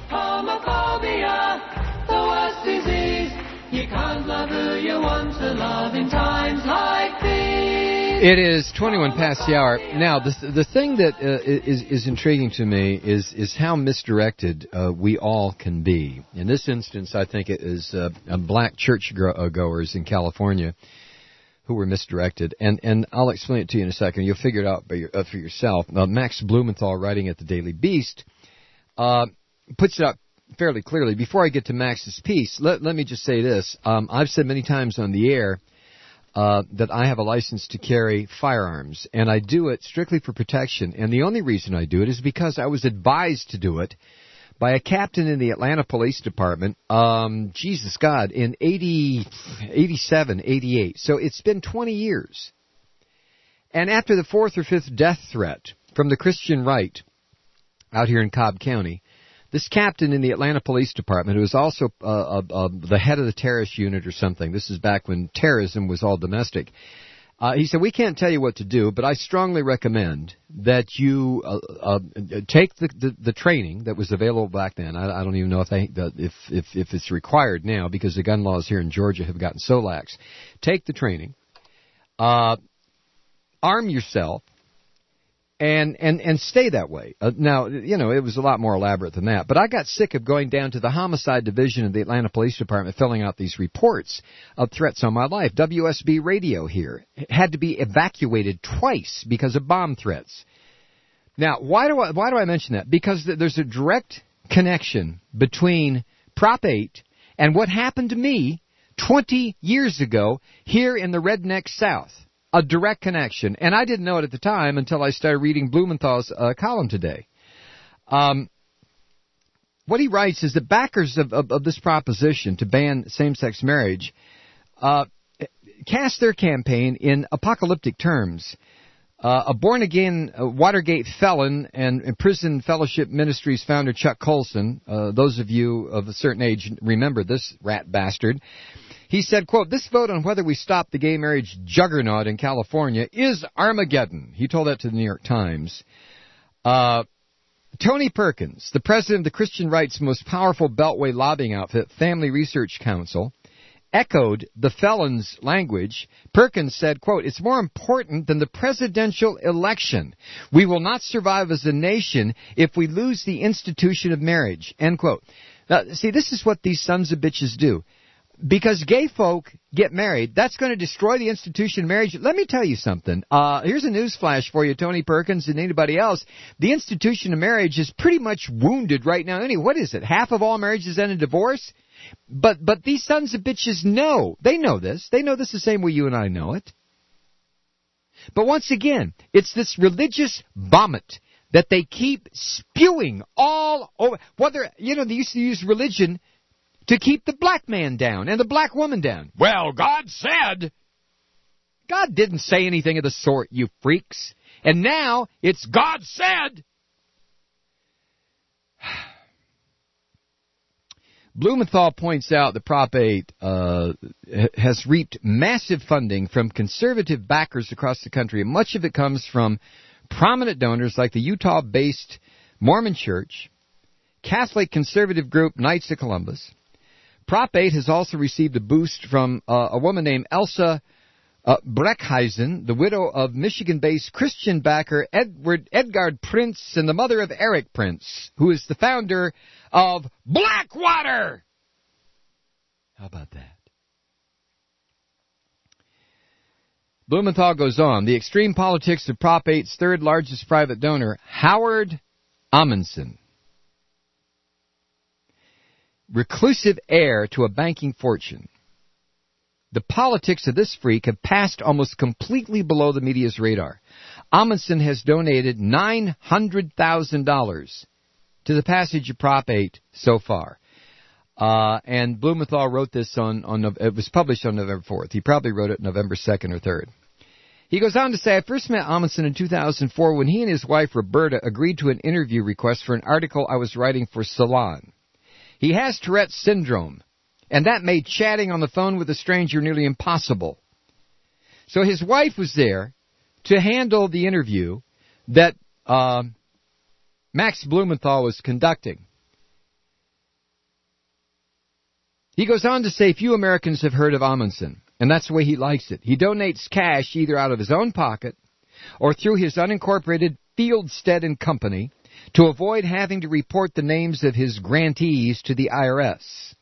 homophobia, the worst disease. You can't love who you want to love in times like these. It is twenty-one past the hour. Now, the the thing that uh, is is intriguing to me is is how misdirected uh, we all can be. In this instance, I think it is uh, black church goers in California who were misdirected, and and I'll explain it to you in a second. You'll figure it out by your, uh, for yourself. Uh, Max Blumenthal, writing at the Daily Beast, uh, puts it up fairly clearly. Before I get to Max's piece, let let me just say this: um, I've said many times on the air. Uh, that I have a license to carry firearms, and I do it strictly for protection. And the only reason I do it is because I was advised to do it by a captain in the Atlanta Police Department, um, Jesus God, in eighty, eighty-seven, eighty-eight. So it's been twenty years. And after the fourth or fifth death threat from the Christian right out here in Cobb County, this captain in the Atlanta Police Department, who was also uh, uh, uh, the head of the terrorist unit or something. This is back when terrorism was all domestic. Uh, he said, we can't tell you what to do, but I strongly recommend that you uh, uh, take the, the, the training that was available back then. I, I don't even know if, they, if, if, if it's required now, because the gun laws here in Georgia have gotten so lax. Take the training, uh, arm yourself, and, and, and stay that way. Uh, now, you know, it was a lot more elaborate than that, but I got sick of going down to the homicide division of the Atlanta Police Department filling out these reports of threats on my life. W S B radio here had to be evacuated twice because of bomb threats. Now, why do I, why do I mention that? Because there's a direct connection between Prop eight and what happened to me twenty years ago here in the redneck South. A direct connection. And I didn't know it at the time until I started reading Blumenthal's uh, column today. Um, what he writes is that backers of, of, of this proposition to ban same-sex marriage uh, cast their campaign in apocalyptic terms. Uh, a born-again uh, Watergate felon and Prison Fellowship Ministries founder Chuck Colson, uh, those of you of a certain age remember this rat bastard, he said, quote, this vote on whether we stop the gay marriage juggernaut in California is Armageddon. He told that to the New York Times. Uh, Tony Perkins, the president of the Christian right's most powerful beltway lobbying outfit, Family Research Council, echoed the felon's language. Perkins said, quote, it's more important than the presidential election. We will not survive as a nation if we lose the institution of marriage, end quote. Now, see, this is what these sons of bitches do. Because gay folk get married, that's going to destroy the institution of marriage. Let me tell you something. Uh, here's a news flash for you, Tony Perkins and anybody else. The institution of marriage is pretty much wounded right now. Anyway, what is it? Half of all marriages end in divorce? But but these sons of bitches know. They know this. They know this the same way you and I know it. But once again, it's this religious vomit that they keep spewing all over. Whether, you know, they used to use religion to keep the black man down and the black woman down. Well, God said. God didn't say anything of the sort, you freaks. And now it's God said. Blumenthal points out that Prop eight uh, has reaped massive funding from conservative backers across the country, and much of it comes from prominent donors like the Utah-based Mormon Church, Catholic conservative group Knights of Columbus. Prop eight has also received a boost from uh, a woman named Elsa uh, Breckheisen, the widow of Michigan-based Christian backer Edward Edgard Prince and the mother of Eric Prince, who is the founder of Blackwater. How about that? Blumenthal goes on. The extreme politics of Prop eight's third largest private donor, Howard Amundsen, reclusive heir to a banking fortune. The politics of this freak have passed almost completely below the media's radar. Amundsen has donated nine hundred thousand dollars to the passage of Prop eight so far. Uh, and Blumenthal wrote this on, on, it was published on November fourth. He probably wrote it November second or third. He goes on to say, I first met Amundsen in two thousand four when he and his wife Roberta agreed to an interview request for an article I was writing for Salon. He has Tourette's syndrome, and that made chatting on the phone with a stranger nearly impossible. So his wife was there to handle the interview that uh, Max Blumenthal was conducting. He goes on to say, few Americans have heard of Amundsen, and that's the way he likes it. He donates cash either out of his own pocket or through his unincorporated Fieldstead and Company to avoid having to report the names of his grantees to the I R S.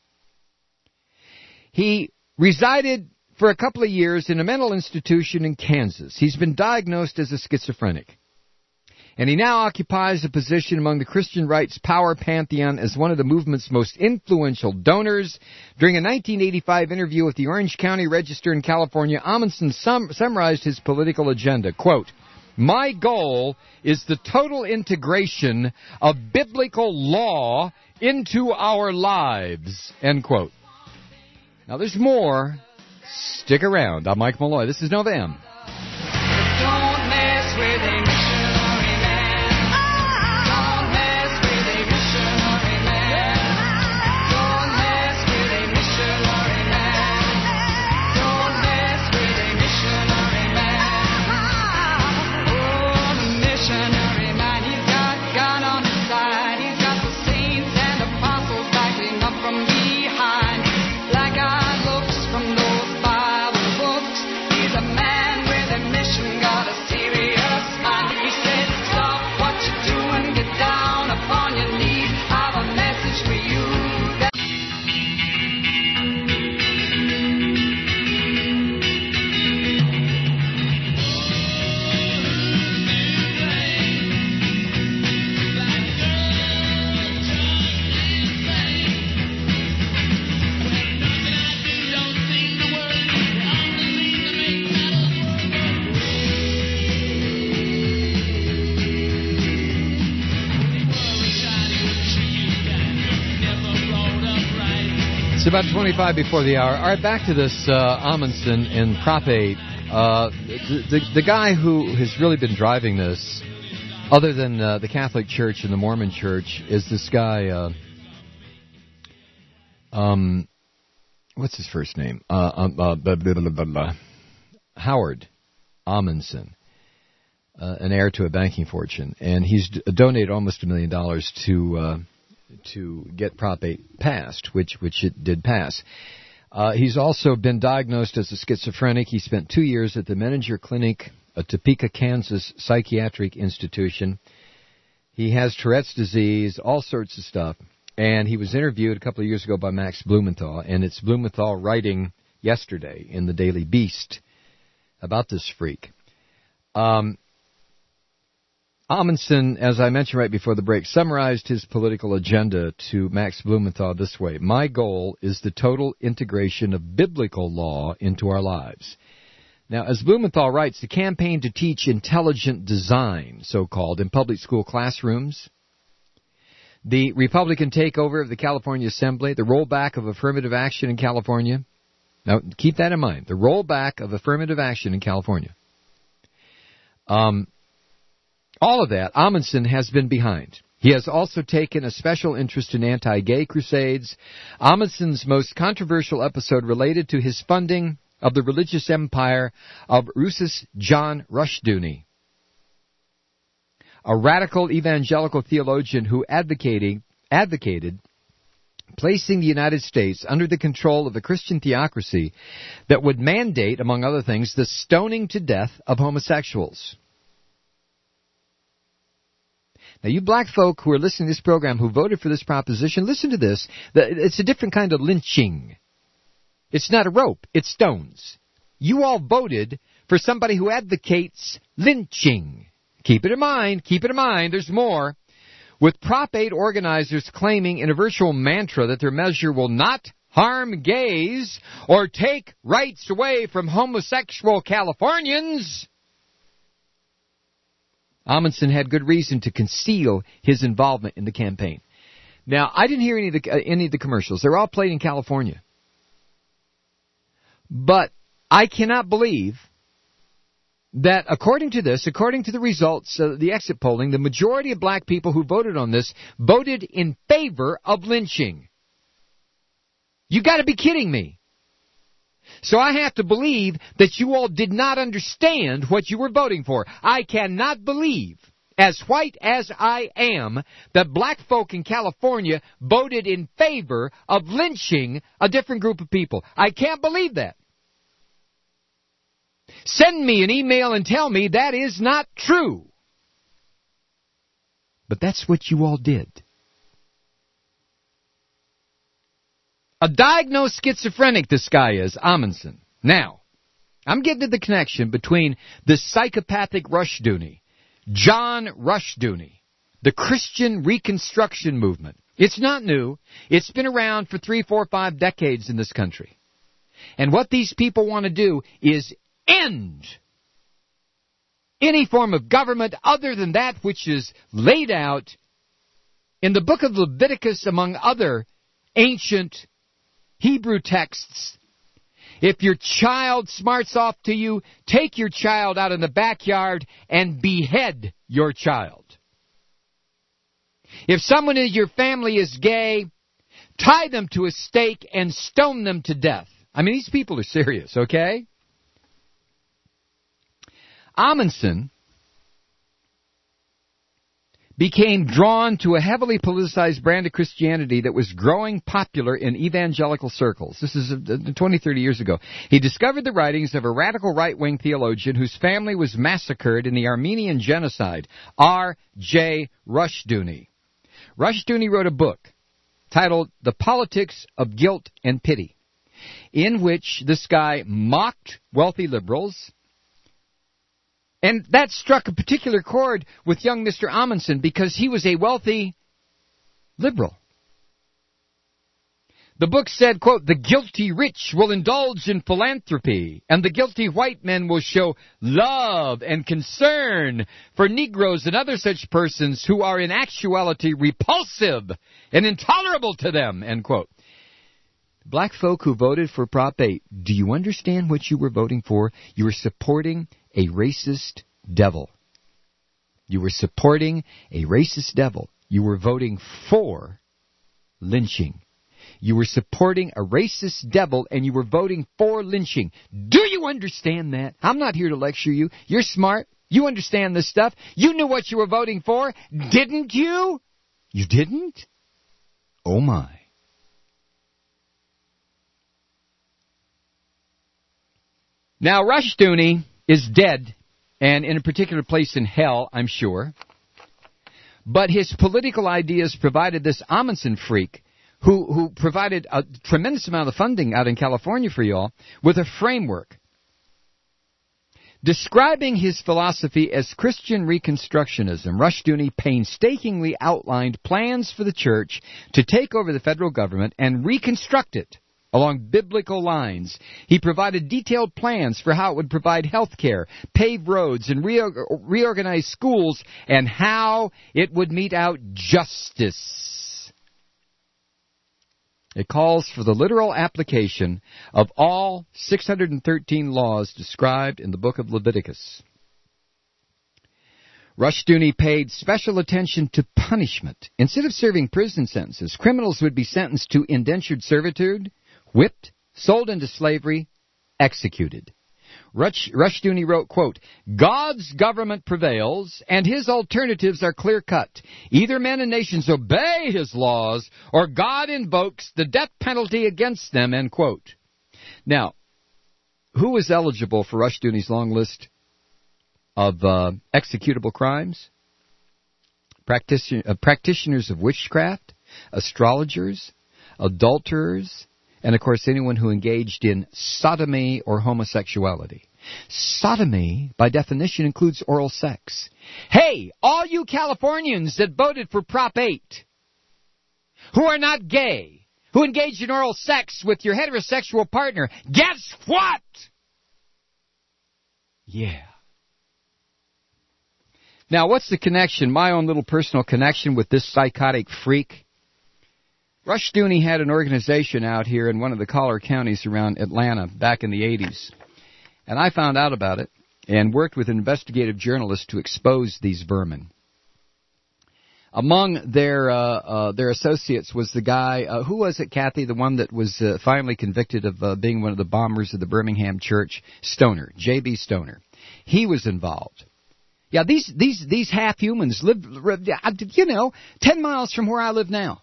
He resided for a couple of years in a mental institution in Kansas. He's been diagnosed as a schizophrenic. And he now occupies a position among the Christian right's power pantheon as one of the movement's most influential donors. During a nineteen eighty-five interview with the Orange County Register in California, Amundsen sum- summarized his political agenda. Quote, my goal is the total integration of biblical law into our lives. End quote. Now there's more. Stick around. I'm Mike Malloy. This is Nova M. Don't mess with a missionary man. Don't mess with a missionary It's about twenty-five before the hour. All right, back to this uh, Amundsen in Prop eight. Uh, the, the, the guy who has really been driving this, other than uh, the Catholic Church and the Mormon Church, is this guy, uh, um, what's his first name? Uh, um, uh, blah, blah, blah, blah, blah. Howard Amundsen, uh, an heir to a banking fortune. And he's d- donated almost a million dollars to uh, to get Prop eight passed, which, which it did pass. Uh, he's also been diagnosed as a schizophrenic. He spent two years at the Menninger Clinic, a Topeka, Kansas psychiatric institution. He has Tourette's disease, all sorts of stuff. And he was interviewed a couple of years ago by Max Blumenthal, and it's Blumenthal writing yesterday in the Daily Beast about this freak. Um, Amundsen, as I mentioned right before the break, summarized his political agenda to Max Blumenthal this way: my goal is the total integration of biblical law into our lives. Now, as Blumenthal writes, the campaign to teach intelligent design, so-called, in public school classrooms, the Republican takeover of the California Assembly, the rollback of affirmative action in California. Now, keep that in mind, the rollback of affirmative action in California. Um... All of that, Amundsen has been behind. He has also taken a special interest in anti-gay crusades. Amundsen's most controversial episode related to his funding of the religious empire of Russis John Rushdoony, a radical evangelical theologian who advocating, advocated placing the United States under the control of a Christian theocracy that would mandate, among other things, the stoning to death of homosexuals. Now, you black folk who are listening to this program who voted for this proposition, listen to this. It's a different kind of lynching. It's not a rope. It's stones. You all voted for somebody who advocates lynching. Keep it in mind. Keep it in mind. There's more. With Prop eight organizers claiming in a virtual mantra that their measure will not harm gays or take rights away from homosexual Californians, Amundsen had good reason to conceal his involvement in the campaign. Now, I didn't hear any of the, uh, any of the commercials. They're all played in California. But I cannot believe that according to this, according to the results, uh, the exit polling, the majority of black people who voted on this voted in favor of lynching. You got to be kidding me. So I have to believe that you all did not understand what you were voting for. I cannot believe, as white as I am, that black folk in California voted in favor of lynching a different group of people. I can't believe that. Send me an email and tell me that is not true. But that's what you all did. A diagnosed schizophrenic, this guy is, Amundsen. Now, I'm getting to the connection between the psychopathic Rushdoony, John Rushdoony, the Christian Reconstruction movement. It's not new. It's been around for three, four, five decades in this country. And what these people want to do is end any form of government other than that which is laid out in the book of Leviticus, among other ancient Hebrew texts. If your child smarts off to you, take your child out in the backyard and behead your child. If someone in your family is gay, tie them to a stake and stone them to death. I mean, these people are serious, okay? Amundsen became drawn to a heavily politicized brand of Christianity that was growing popular in evangelical circles. This is twenty, thirty years ago. He discovered the writings of a radical right-wing theologian whose family was massacred in the Armenian genocide, R J Rushdoony. Rushdoony wrote a book titled The Politics of Guilt and Pity, in which this guy mocked wealthy liberals. And that struck a particular chord with young Mister Amundsen because he was a wealthy liberal. The book said, quote, the guilty rich will indulge in philanthropy, and the guilty white men will show love and concern for Negroes and other such persons who are in actuality repulsive and intolerable to them, end quote. Black folk who voted for Prop eight, do you understand what you were voting for? You were supporting a racist devil. You were supporting a racist devil. You were voting for lynching. You were supporting a racist devil, and you were voting for lynching. Do you understand that? I'm not here to lecture you. You're smart. You understand this stuff. You knew what you were voting for, didn't you? You didn't? Oh, my. Now, Rushdoony is dead, and in a particular place in hell, I'm sure. But his political ideas provided this Amundsen freak, who, who provided a tremendous amount of funding out in California for y'all, with a framework. Describing his philosophy as Christian Reconstructionism, Rushdoony painstakingly outlined plans for the church to take over the federal government and reconstruct it along biblical lines. He provided detailed plans for how it would provide health care, pave roads, and reor- reorganize schools, and how it would mete out justice. It calls for the literal application of all six hundred thirteen laws described in the book of Leviticus. Rushdoony paid special attention to punishment. Instead of serving prison sentences, criminals would be sentenced to indentured servitude, whipped, sold into slavery, executed. Rush, Rushdoony wrote, quote, God's government prevails, and his alternatives are clear-cut. Either men and nations obey his laws, or God invokes the death penalty against them, end quote. Now, who is eligible for Rushdoony's long list of uh, executable crimes? Practici- uh, practitioners of witchcraft, astrologers, adulterers, and, of course, anyone who engaged in sodomy or homosexuality. Sodomy, by definition, includes oral sex. Hey, all you Californians that voted for Prop eight, who are not gay, who engaged in oral sex with your heterosexual partner, guess what? Yeah. Now, what's the connection, my own little personal connection with this psychotic freak? Rushdoony had an organization out here in one of the collar counties around Atlanta back in the eighties. And I found out about it and worked with investigative journalists to expose these vermin. Among their uh, uh, their associates was the guy, uh, who was it, Kathy, the one that was uh, finally convicted of uh, being one of the bombers of the Birmingham church, Stoner, J B Stoner. He was involved. Yeah, these these these half-humans live, you know, ten miles from where I live now.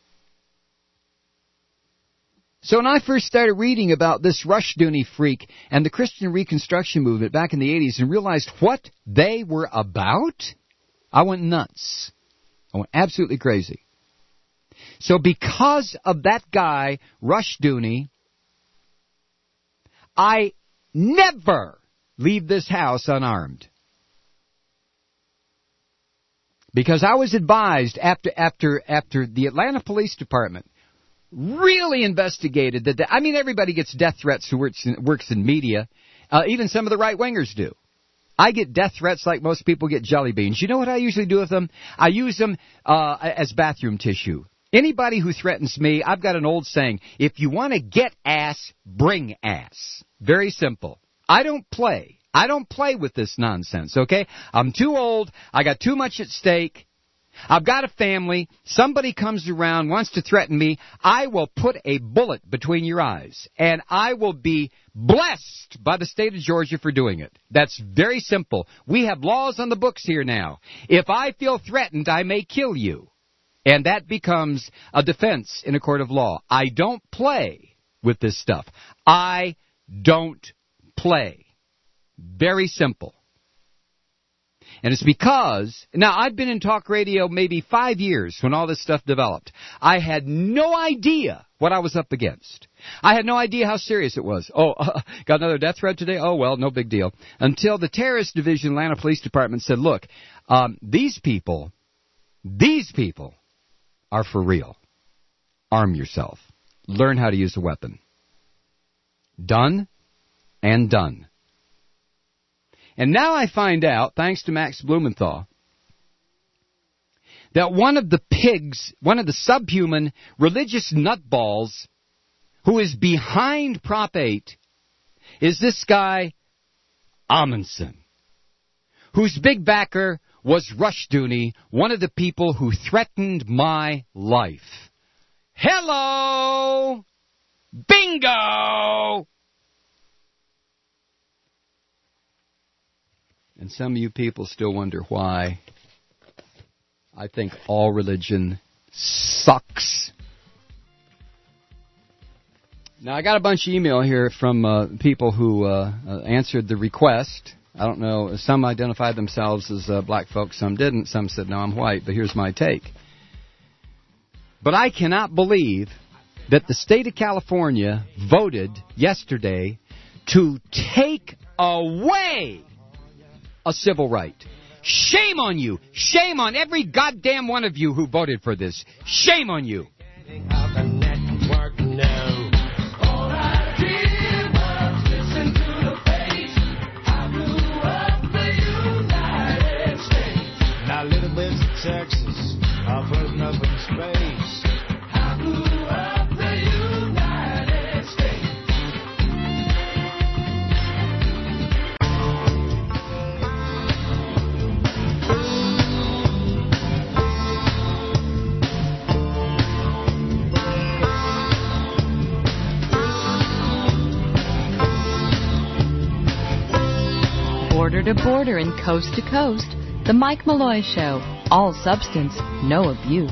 So when I first started reading about this Rushdoony freak and the Christian Reconstruction movement back in the eighties and realized what they were about, I went nuts. I went absolutely crazy. So because of that guy, Rushdoony, I never leave this house unarmed. Because I was advised after after after the Atlanta Police Department really investigated that. I mean, everybody gets death threats who works in, works in media. Uh, even some of the right-wingers do. I get death threats like most people get jelly beans. You know what I usually do with them? I use them uh, as bathroom tissue. Anybody who threatens me, I've got an old saying, if you want to get ass, bring ass. Very simple. I don't play. I don't play with this nonsense, okay? I'm too old. I got too much at stake. I've got a family. Somebody comes around, wants to threaten me. I will put a bullet between your eyes, and I will be blessed by the state of Georgia for doing it. That's very simple. We have laws on the books here now. If I feel threatened, I may kill you, and that becomes a defense in a court of law. I don't play with this stuff. I don't play. Very simple. And it's because, now I've been in talk radio maybe five years when all this stuff developed. I had no idea what I was up against. I had no idea how serious it was. Oh, uh, got another death threat today? Oh, well, no big deal. Until the Terrorist Division, Atlanta Police Department said, look, um, these people, these people are for real. Arm yourself. Learn how to use a weapon. Done and done. And now I find out, thanks to Max Blumenthal, that one of the pigs, one of the subhuman religious nutballs who is behind Prop eight is this guy, Amundsen, whose big backer was Rushdoony, one of the people who threatened my life. Hello! Bingo! And some of you people still wonder why I think all religion sucks. Now, I got a bunch of email here from uh, people who uh, uh, answered the request. I don't know, some identified themselves as uh, black folks, some didn't. Some said, no, I'm white, but here's my take. But I cannot believe that the state of California voted yesterday to take away a civil right. Shame on you. Shame on every goddamn one of you who voted for this. Shame on you. Now little bits of Texas are floating up in space. I blew up the United States. Border to border and coast to coast, The Mike Malloy Show. All substance, no abuse.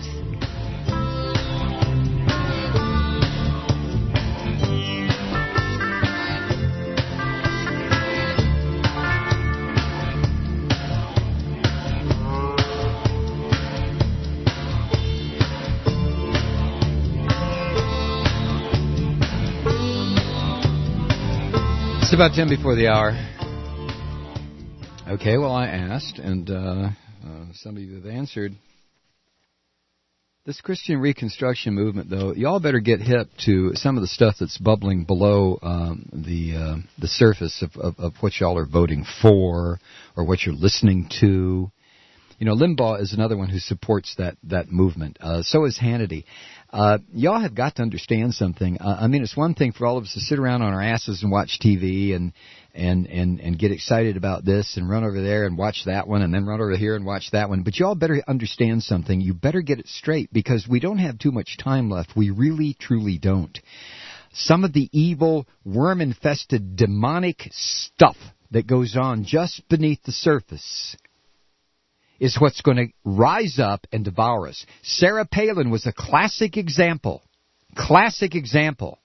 It's about ten before the hour. Okay, well, I asked, and uh, uh, some of you have answered. This Christian Reconstruction movement, though, y'all better get hip to some of the stuff that's bubbling below um, the uh, the surface of, of, of what y'all are voting for or what you're listening to. You know, Limbaugh is another one who supports that, that movement. Uh, so is Hannity. Uh, y'all have got to understand something. Uh, I mean, it's one thing for all of us to sit around on our asses and watch T V and, and, and, and get excited about this and run over there and watch that one and then run over here and watch that one. But y'all better understand something. You better get it straight because we don't have too much time left. We really, truly don't. Some of the evil, worm-infested, demonic stuff that goes on just beneath the surface is what's going to rise up and devour us. Sarah Palin was a classic example. Classic example.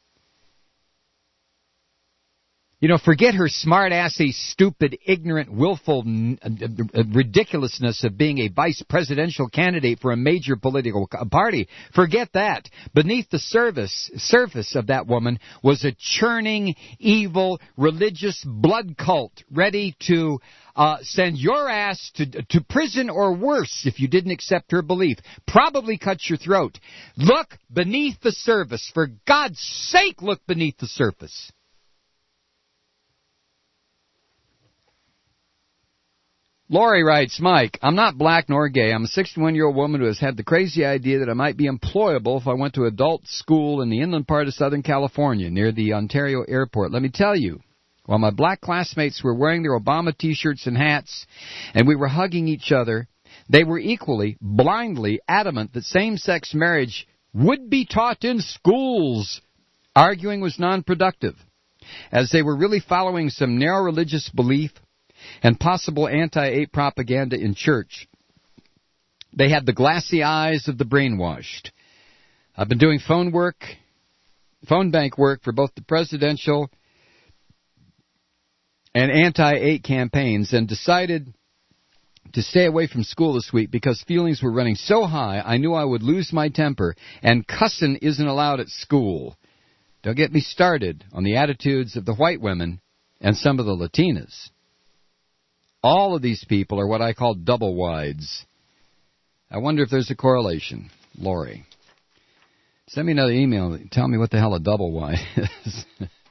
You know, forget her smart-assy, stupid, ignorant, willful uh, ridiculousness of being a vice presidential candidate for a major political party. Forget that. Beneath the surface, surface of that woman was a churning, evil, religious blood cult ready to uh, send your ass to, to prison or worse if you didn't accept her belief. Probably cut your throat. Look beneath the surface. For God's sake, look beneath the surface. Lori writes, Mike, I'm not black nor gay. I'm a sixty-one-year-old woman who has had the crazy idea that I might be employable if I went to adult school in the inland part of Southern California near the Ontario airport. Let me tell you, while my black classmates were wearing their Obama T-shirts and hats and we were hugging each other, they were equally, blindly adamant that same-sex marriage would be taught in schools. Arguing was non-productive, as they were really following some narrow religious belief and possible anti-ape propaganda in church. They had the glassy eyes of the brainwashed. I've been doing phone work, phone bank work for both the presidential and anti-ape campaigns and decided to stay away from school this week because feelings were running so high I knew I would lose my temper, and cussing isn't allowed at school. Don't get me started on the attitudes of the white women and some of the Latinas. All of these people are what I call double wides. I wonder if there's a correlation. Lori, send me another email. Tell me what the hell a double wide is.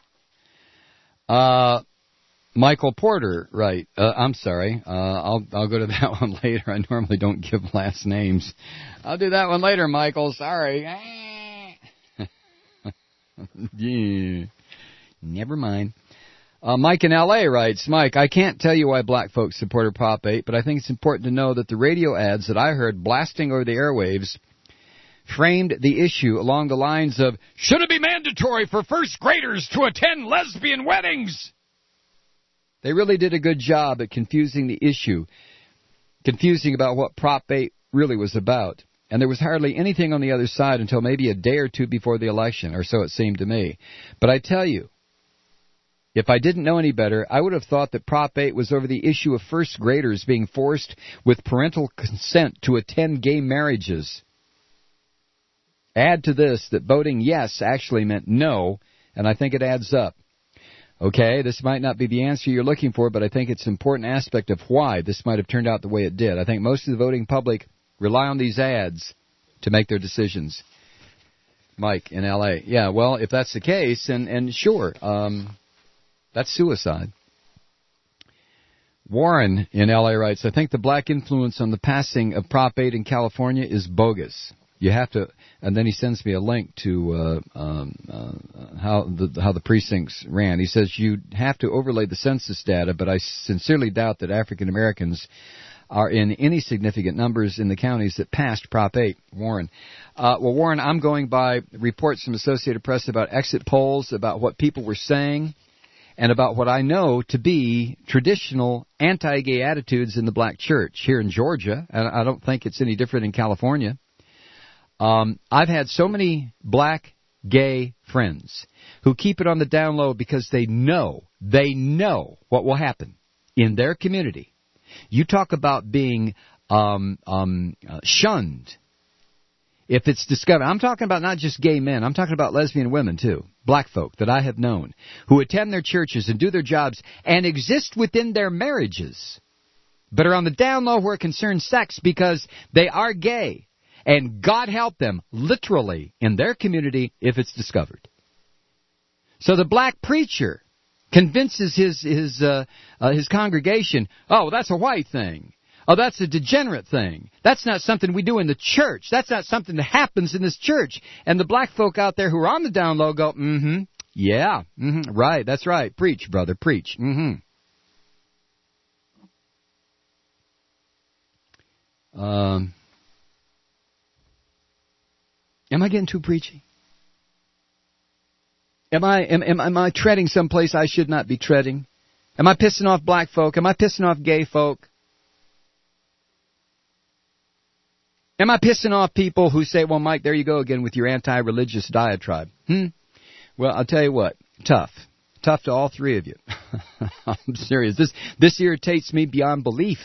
uh, Michael Porter, right? Uh, I'm sorry. Uh, I'll I'll go to that one later. I normally don't give last names. I'll do that one later, Michael. Sorry. Yeah. Never mind. Uh, Mike in L A writes, Mike, I can't tell you why black folks supported Prop eight, but I think it's important to know that the radio ads that I heard blasting over the airwaves framed the issue along the lines of, should it be mandatory for first graders to attend lesbian weddings? They really did a good job at confusing the issue, confusing about what Prop eight really was about. And there was hardly anything on the other side until maybe a day or two before the election, or so it seemed to me. But I tell you, if I didn't know any better, I would have thought that Prop eight was over the issue of first graders being forced with parental consent to attend gay marriages. Add to this that voting yes actually meant no, and I think it adds up. Okay, this might not be the answer you're looking for, but I think it's an important aspect of why this might have turned out the way it did. I think most of the voting public rely on these ads to make their decisions. Mike in L A Yeah, well, if that's the case, and, and sure, um... that's suicide. Warren in L A writes, I think the black influence on the passing of Prop eight in California is bogus. You have to, and then he sends me a link to uh, um, uh, how the how the precincts ran. He says you have to overlay the census data, but I sincerely doubt that African Americans are in any significant numbers in the counties that passed Prop eight. Warren. Uh, well, Warren, I'm going by reports from Associated Press about exit polls, about what people were saying, and about what I know to be traditional anti-gay attitudes in the black church here in Georgia, and I don't think it's any different in California. Um, I've had so many black gay friends who keep it on the down low because they know, they know what will happen in their community. You talk about being um, um, uh, shunned if it's discovered. I'm talking about not just gay men. I'm talking about lesbian women, too. Black folk that I have known who attend their churches and do their jobs and exist within their marriages, but are on the down low where it concerns sex because they are gay. And God help them, literally, in their community if it's discovered. So the black preacher convinces his his uh, uh, his congregation, oh, well, that's a white thing. Oh, that's a degenerate thing. That's not something we do in the church. That's not something that happens in this church. And the black folk out there who are on the down low go, mm-hmm, yeah, mm-hmm, right, that's right. Preach, brother, preach. Mm-hmm. Um, am I getting too preachy? Am I am, am, am I treading someplace I should not be treading? Am I pissing off black folk? Am I pissing off gay folk? Am I pissing off people who say, well, Mike, there you go again with your anti-religious diatribe? Hmm? Well, I'll tell you what. Tough. Tough to all three of you. I'm serious. This this irritates me beyond belief.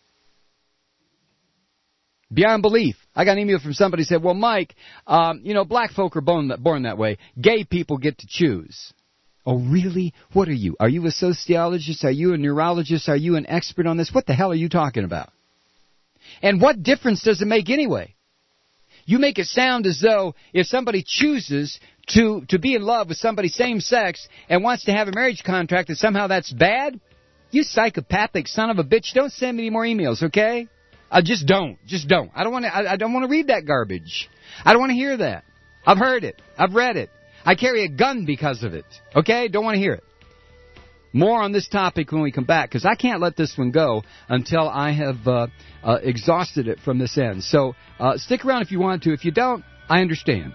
Beyond belief. I got an email from somebody who said, well, Mike, um, you know, black folk are born that, born that way. Gay people get to choose. Oh, really? What are you? Are you a sociologist? Are you a neurologist? Are you an expert on this? What the hell are you talking about? And what difference does it make anyway? You make it sound as though if somebody chooses to, to be in love with somebody same sex and wants to have a marriage contract, that somehow that's bad? You psychopathic son of a bitch, don't send me any more emails, okay? I just don't. Just don't. I don't want to. I, I don't want to read that garbage. I don't want to hear that. I've heard it. I've read it. I carry a gun because of it. Okay? Don't want to hear it. More on this topic when we come back, because I can't let this one go until I have uh, uh, exhausted it from this end. So uh, stick around if you want to. If you don't, I understand.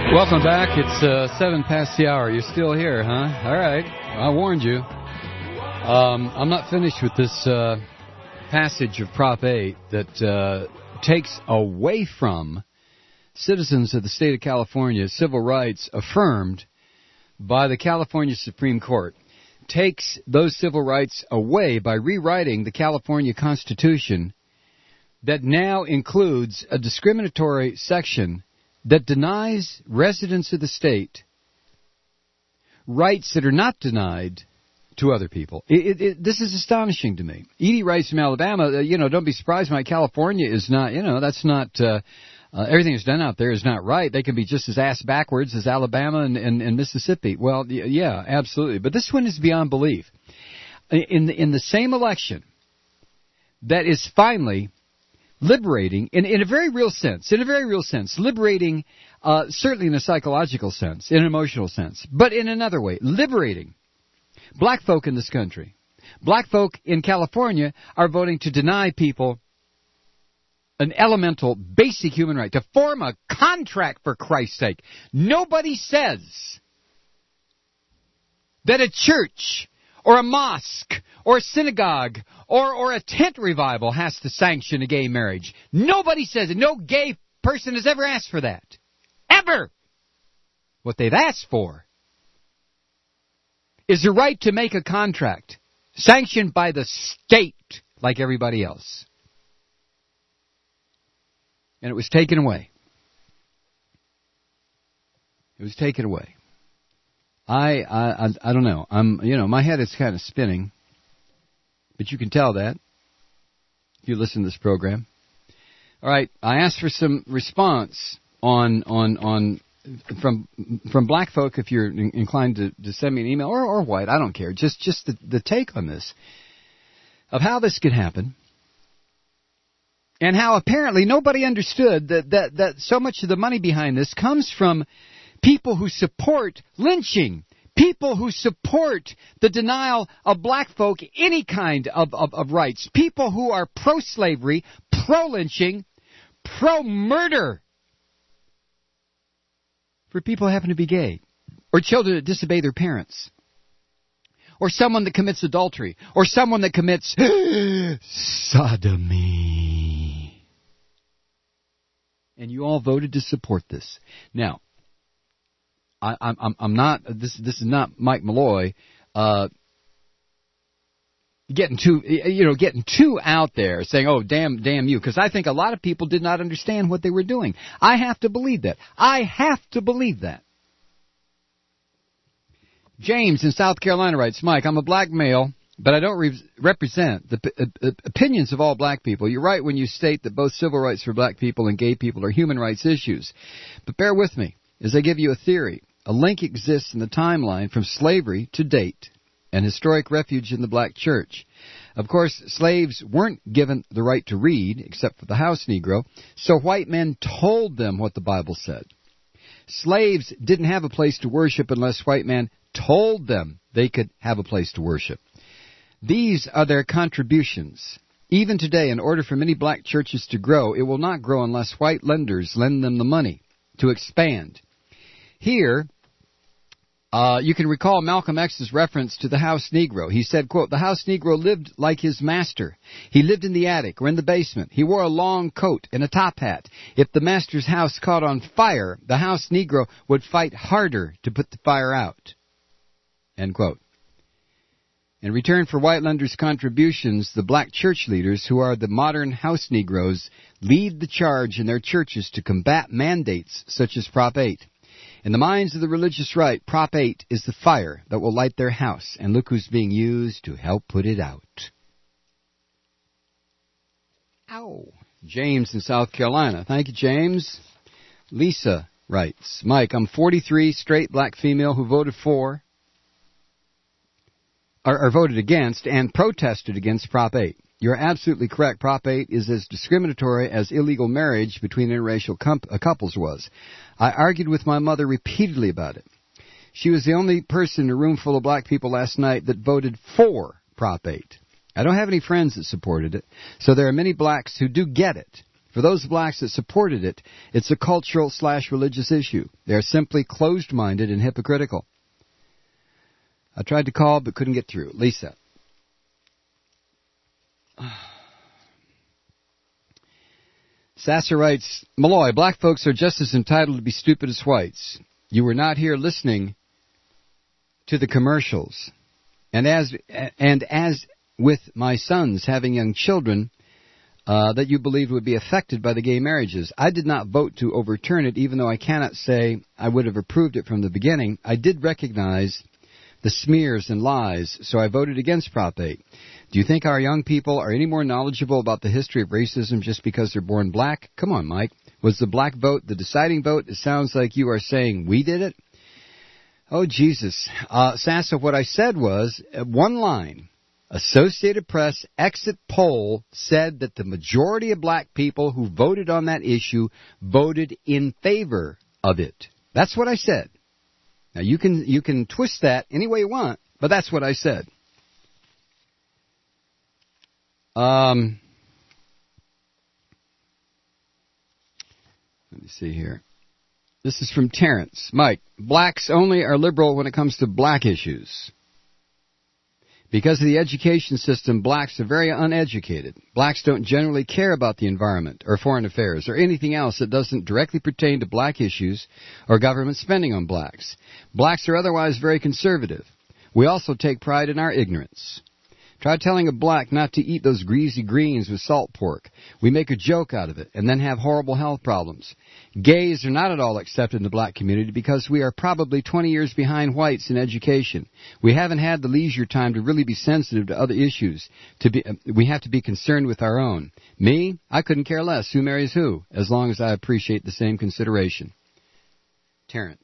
Welcome back. It's uh, seven past the hour. You're still here, huh? All right. I warned you. Um, I'm not finished with this uh, passage of Prop eight that uh, takes away from citizens of the state of California civil rights affirmed by the California Supreme Court. Takes those civil rights away by rewriting the California Constitution that now includes a discriminatory section that denies residents of the state rights that are not denied to other people. It, it, it, this is astonishing to me. Edie writes from Alabama, uh, you know, don't be surprised my California is not, you know, that's not, uh, uh, everything that's done out there is not right. They can be just as ass backwards as Alabama and, and, and Mississippi. Well, y- yeah, absolutely. But this one is beyond belief. In the, in the same election that is finally liberating, in, in a very real sense, in a very real sense, liberating, uh, certainly in a psychological sense, in an emotional sense, but in another way, liberating black folk in this country. Black folk in California are voting to deny people an elemental, basic human right, to form a contract, for Christ's sake. Nobody says that a church or a mosque or a synagogue or, or a tent revival has to sanction a gay marriage. Nobody says it. No gay person has ever asked for that. Ever! What they've asked for is the right to make a contract sanctioned by the state like everybody else. And it was taken away. It was taken away. I, I, I, I don't know. I'm, you know, my head is kind of spinning. But you can tell that if you listen to this program. All right, I asked for some response on on on from from black folk. If you're in, inclined to, to send me an email, or or white, I don't care. Just just the, the take on this of how this could happen, and how apparently nobody understood that that that so much of the money behind this comes from people who support lynching. People who support the denial of black folk any kind of, of, of rights. People who are pro-slavery, pro-lynching, pro-murder. For people who happen to be gay. Or children that disobey their parents. Or someone that commits adultery. Or someone that commits sodomy. And you all voted to support this. Now, I, I'm, I'm not. This, this is not Mike Malloy uh, getting too, you know, getting too out there, saying, "Oh, damn, damn you," because I think a lot of people did not understand what they were doing. I have to believe that. I have to believe that. James in South Carolina writes, "Mike, I'm a black male, but I don't re- represent the p- uh, opinions of all black people. You're right when you state that both civil rights for black people and gay people are human rights issues. But bear with me as I give you a theory. A link exists in the timeline from slavery to date, an historic refuge in the black church. Of course, slaves weren't given the right to read, except for the house Negro, so white men told them what the Bible said. Slaves didn't have a place to worship unless white men told them they could have a place to worship. These are their contributions. Even today, in order for many black churches to grow, it will not grow unless white lenders lend them the money to expand. Here, Uh, you can recall Malcolm X's reference to the house Negro. He said, quote, "The house Negro lived like his master. He lived in the attic or in the basement. He wore a long coat and a top hat. If the master's house caught on fire, the house Negro would fight harder to put the fire out." End quote. In return for white lenders' contributions, the black church leaders, who are the modern house Negroes, lead the charge in their churches to combat mandates such as Prop eight. In the minds of the religious right, Prop eight is the fire that will light their house, and look who's being used to help put it out. Ow. James in South Carolina. Thank you, James. Lisa writes, "Mike, I'm forty-three, straight black female who voted for, or, or voted against, and protested against Prop eight. You're absolutely correct. Prop eight is as discriminatory as illegal marriage between interracial com- uh, couples was. I argued with my mother repeatedly about it. She was the only person in a room full of black people last night that voted for Prop eight. I don't have any friends that supported it, so there are many blacks who do get it. For those blacks that supported it, it's a cultural slash religious issue. They are simply closed-minded and hypocritical. I tried to call but couldn't get through. Lisa. Sasser writes, Malloy, black folks are just as entitled to be stupid as whites. You were not here listening to the commercials. And as and as with my sons having young children uh, that you believed would be affected by the gay marriages, I did not vote to overturn it, even though I cannot say I would have approved it from the beginning. I did recognize the smears and lies, so I voted against Prop eight. Do you think our young people are any more knowledgeable about the history of racism just because they're born black? Come on, Mike. Was the black vote the deciding vote? It sounds like you are saying we did it. Oh, Jesus. Uh, Sassa, what I said was, uh, one line, Associated Press exit poll said that the majority of black people who voted on that issue voted in favor of it. That's what I said. Now, you can you can twist that any way you want, but that's what I said. Um, let me see here. This is from Terrence. Mike, blacks only are liberal when it comes to black issues. Because of the education system, blacks are very uneducated. Blacks don't generally care about the environment or foreign affairs or anything else that doesn't directly pertain to black issues or government spending on blacks. Blacks are otherwise very conservative. We also take pride in our ignorance. Try telling a black not to eat those greasy greens with salt pork. We make a joke out of it and then have horrible health problems. Gays are not at all accepted in the black community because we are probably twenty years behind whites in education. We haven't had the leisure time to really be sensitive to other issues. To be, uh, we have to be concerned with our own. Me, I couldn't care less who marries who, as long as I appreciate the same consideration. Terrence.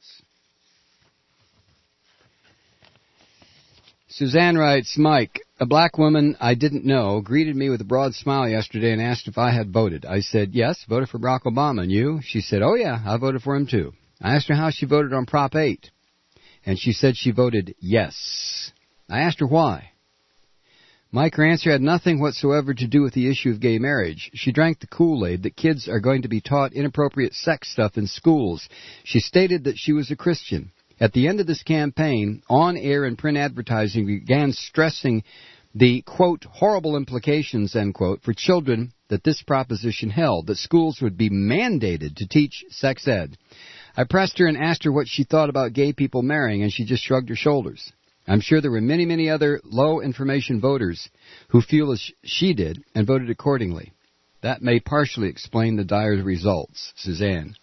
Suzanne writes, Mike, a black woman I didn't know greeted me with a broad smile yesterday and asked if I had voted. I said, yes, voted for Barack Obama. And you? She said, oh, yeah, I voted for him, too. I asked her how she voted on Prop eight. And she said she voted yes. I asked her why. Mike, her answer had nothing whatsoever to do with the issue of gay marriage. She drank the Kool-Aid that kids are going to be taught inappropriate sex stuff in schools. She stated that she was a Christian. At the end of this campaign, on-air and print advertising began stressing the, quote, horrible implications, end quote, for children that this proposition held, that schools would be mandated to teach sex ed. I pressed her and asked her what she thought about gay people marrying, and she just shrugged her shoulders. I'm sure there were many, many other low-information voters who feel as she did and voted accordingly. That may partially explain the dire results. Suzanne.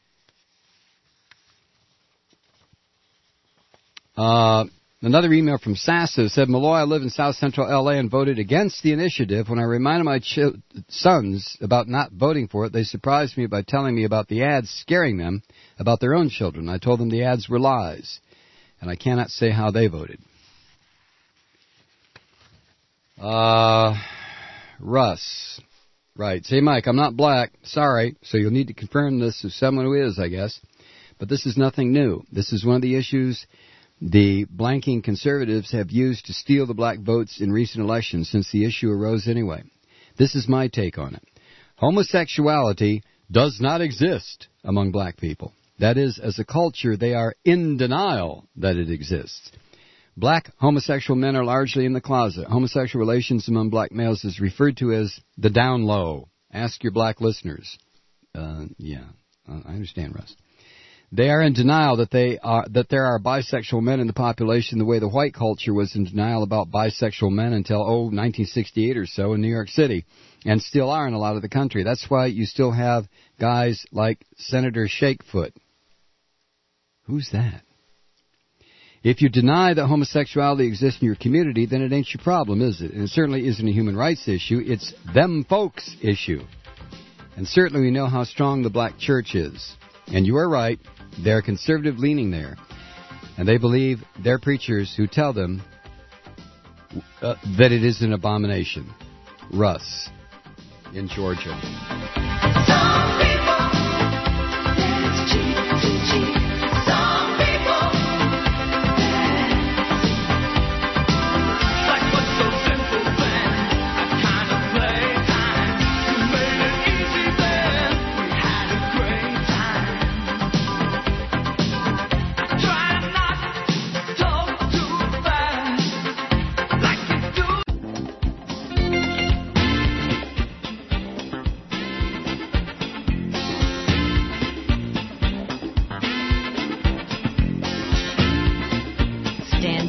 Uh, another email from Sasso said, Malloy, I live in South Central L A and voted against the initiative. When I reminded my ch- sons about not voting for it, they surprised me by telling me about the ads scaring them about their own children. I told them the ads were lies, and I cannot say how they voted. Uh, Russ writes, hey, Mike, I'm not black. Sorry, so you'll need to confirm this with someone who is, I guess. But this is nothing new. This is one of the issues the blanking conservatives have used to steal the black votes in recent elections since the issue arose anyway. This is my take on it. Homosexuality does not exist among black people. That is, as a culture, they are in denial that it exists. Black homosexual men are largely in the closet. Homosexual relations among black males is referred to as the down low. Ask your black listeners. Uh, yeah, I understand, Russ. They are in denial that they are that there are bisexual men in the population the way the white culture was in denial about bisexual men until, oh, nineteen sixty-eight or so in New York City, and still are in a lot of the country. That's why you still have guys like Senator Shakefoot. Who's that? If you deny that homosexuality exists in your community, then it ain't your problem, is it? And it certainly isn't a human rights issue. It's them folks' issue. And certainly we know how strong the black church is. And you are right. They're conservative leaning there. And they believe their preachers who tell them uh, that it is an abomination. Russ in Georgia. Some people, it's cheap to cheap. Some people, Like what's so simple then? A kind of playtime. You made it easy then.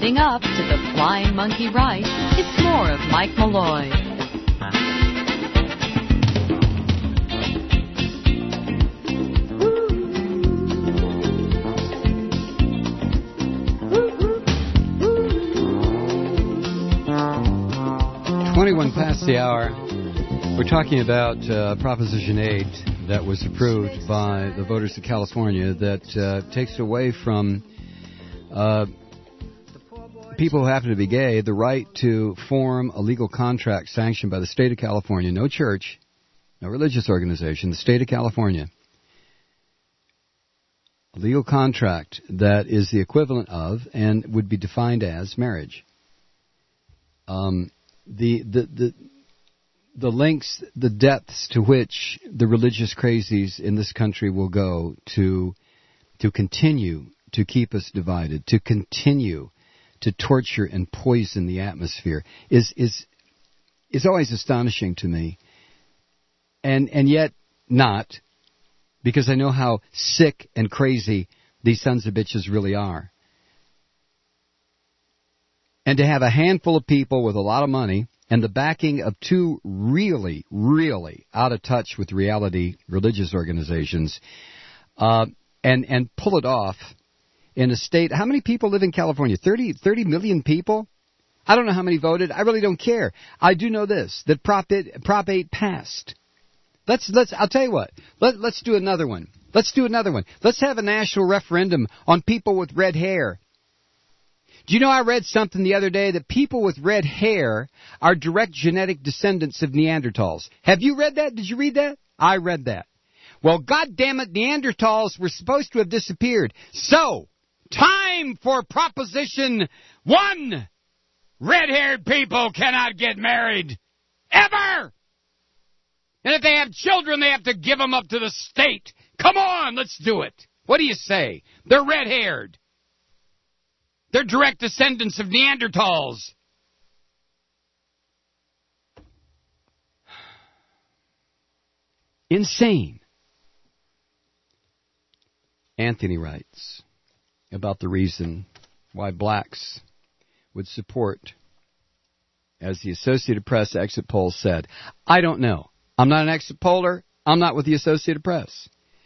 Coming up to the Flying Monkey Right, it's more of Mike Malloy. twenty-one past the hour. We're talking about uh, Proposition eight that was approved by the voters of California that uh, takes away from uh, people who happen to be gay the right to form a legal contract sanctioned by the state of California, no church, no religious organization, the state of California. A legal contract that is the equivalent of and would be defined as marriage. Um, the, the, the, the lengths, the depths to which the religious crazies in this country will go to, to continue to keep us divided, to continue to torture and poison the atmosphere is, is, is always astonishing to me. And, and yet not, because I know how sick and crazy these sons of bitches really are. And to have a handful of people with a lot of money and the backing of two really, really out of touch with reality religious organizations, uh, and, and pull it off in a state. How many people live in California? thirty, thirty million people? I don't know how many voted. I really don't care. I do know this, that Prop eight, Prop eight passed. Let's, let's, I'll tell you what, Let, let's do another one. Let's do another one. Let's have a national referendum on people with red hair. Do you know I read something the other day that people with red hair are direct genetic descendants of Neanderthals? Have you read that? Did you read that? I read that. Well, goddamn it, Neanderthals were supposed to have disappeared. So, time for Proposition one. Red-haired people cannot get married. Ever! And if they have children, they have to give them up to the state. Come on, let's do it. What do you say? They're red-haired. They're direct descendants of Neanderthals. Insane. Anthony writes about the reason why blacks would support, as the Associated Press exit poll said. I don't know. I'm not an exit poller. I'm not with the Associated Press.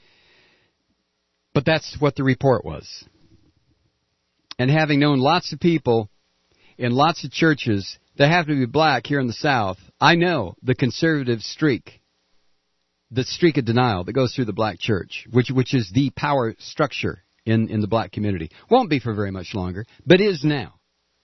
But that's what the report was. And having known lots of people in lots of churches that happen to be black here in the South, I know the conservative streak, the streak of denial that goes through the black church, which which is the power structure in, in the black community. Won't be for very much longer, but is now.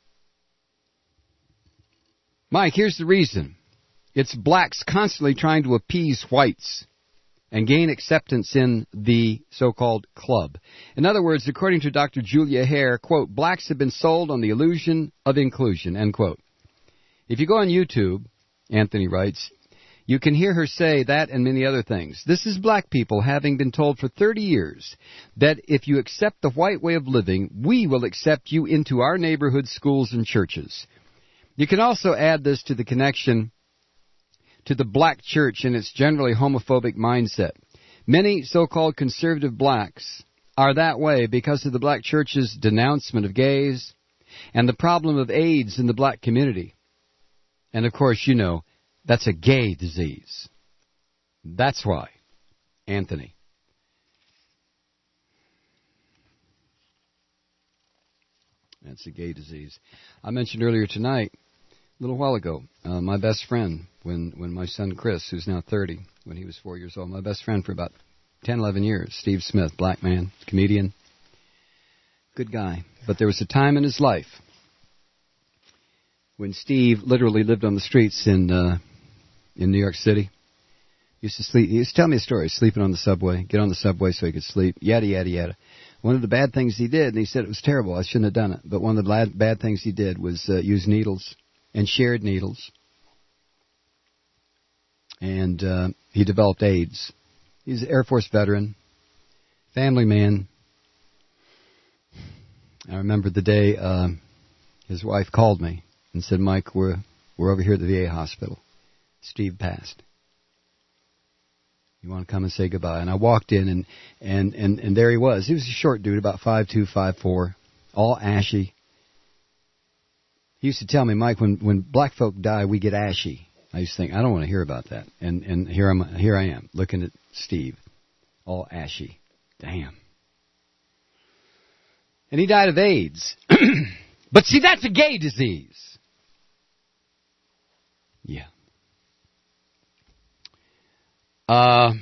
Mike, here's the reason. It's blacks constantly trying to appease whites and gain acceptance in the so-called club. In other words, according to Doctor Julia Hare, quote, blacks have been sold on the illusion of inclusion, end quote. If you go on YouTube, Anthony writes, you can hear her say that and many other things. This is black people having been told for thirty years that if you accept the white way of living, we will accept you into our neighborhood schools and churches. You can also add this to the connection to the black church and its generally homophobic mindset. Many so-called conservative blacks are that way because of the black church's denouncement of gays and the problem of AIDS in the black community. And of course, you know, that's a gay disease. That's why. Anthony. That's a gay disease. I mentioned earlier tonight, a little while ago, uh, my best friend, when, when my son Chris, who's now thirty, when he was four years old, my best friend for about ten, eleven years, Steve Smith, black man, comedian, good guy. But there was a time in his life when Steve literally lived on the streets in uh, in New York City. He used to sleep. He used to tell me a story, sleeping on the subway, get on the subway so he could sleep, yada, yada, yada. One of the bad things he did, and he said it was terrible, I shouldn't have done it, but one of the bad, bad things he did was uh, use needles. And shared needles. And uh, he developed AIDS. He's an Air Force veteran, family man. I remember the day uh, his wife called me and said, Mike, we're, we're over here at the V A hospital. Steve passed. You want to come and say goodbye? And I walked in, and, and, and, and there he was. He was a short dude, about five two, five four, all ashy. He used to tell me, Mike, when, when black folk die, we get ashy. I used to think, I don't want to hear about that. And and here I'm here I am, looking at Steve, all ashy. Damn. And he died of AIDS. But see, that's a gay disease. Yeah. Uh,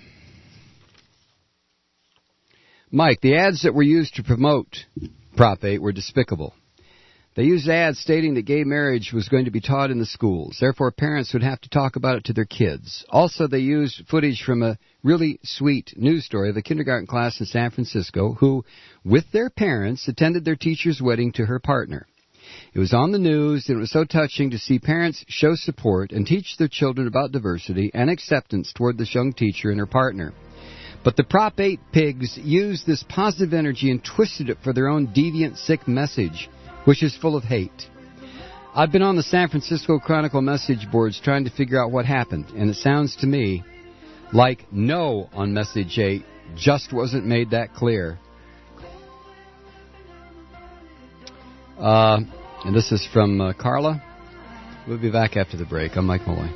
Mike, the ads that were used to promote Prop eight were despicable. They used ads stating that gay marriage was going to be taught in the schools. Therefore, parents would have to talk about it to their kids. Also, they used footage from a really sweet news story of a kindergarten class in San Francisco who, with their parents, attended their teacher's wedding to her partner. It was on the news, and it was so touching to see parents show support and teach their children about diversity and acceptance toward this young teacher and her partner. But the Prop eight pigs used this positive energy and twisted it for their own deviant, sick message, which is full of hate. I've been on the San Francisco Chronicle message boards trying to figure out what happened, and it sounds to me like no on Message eight just wasn't made that clear. Uh, and this is from uh, Carla. We'll be back after the break. I'm Mike Malloy.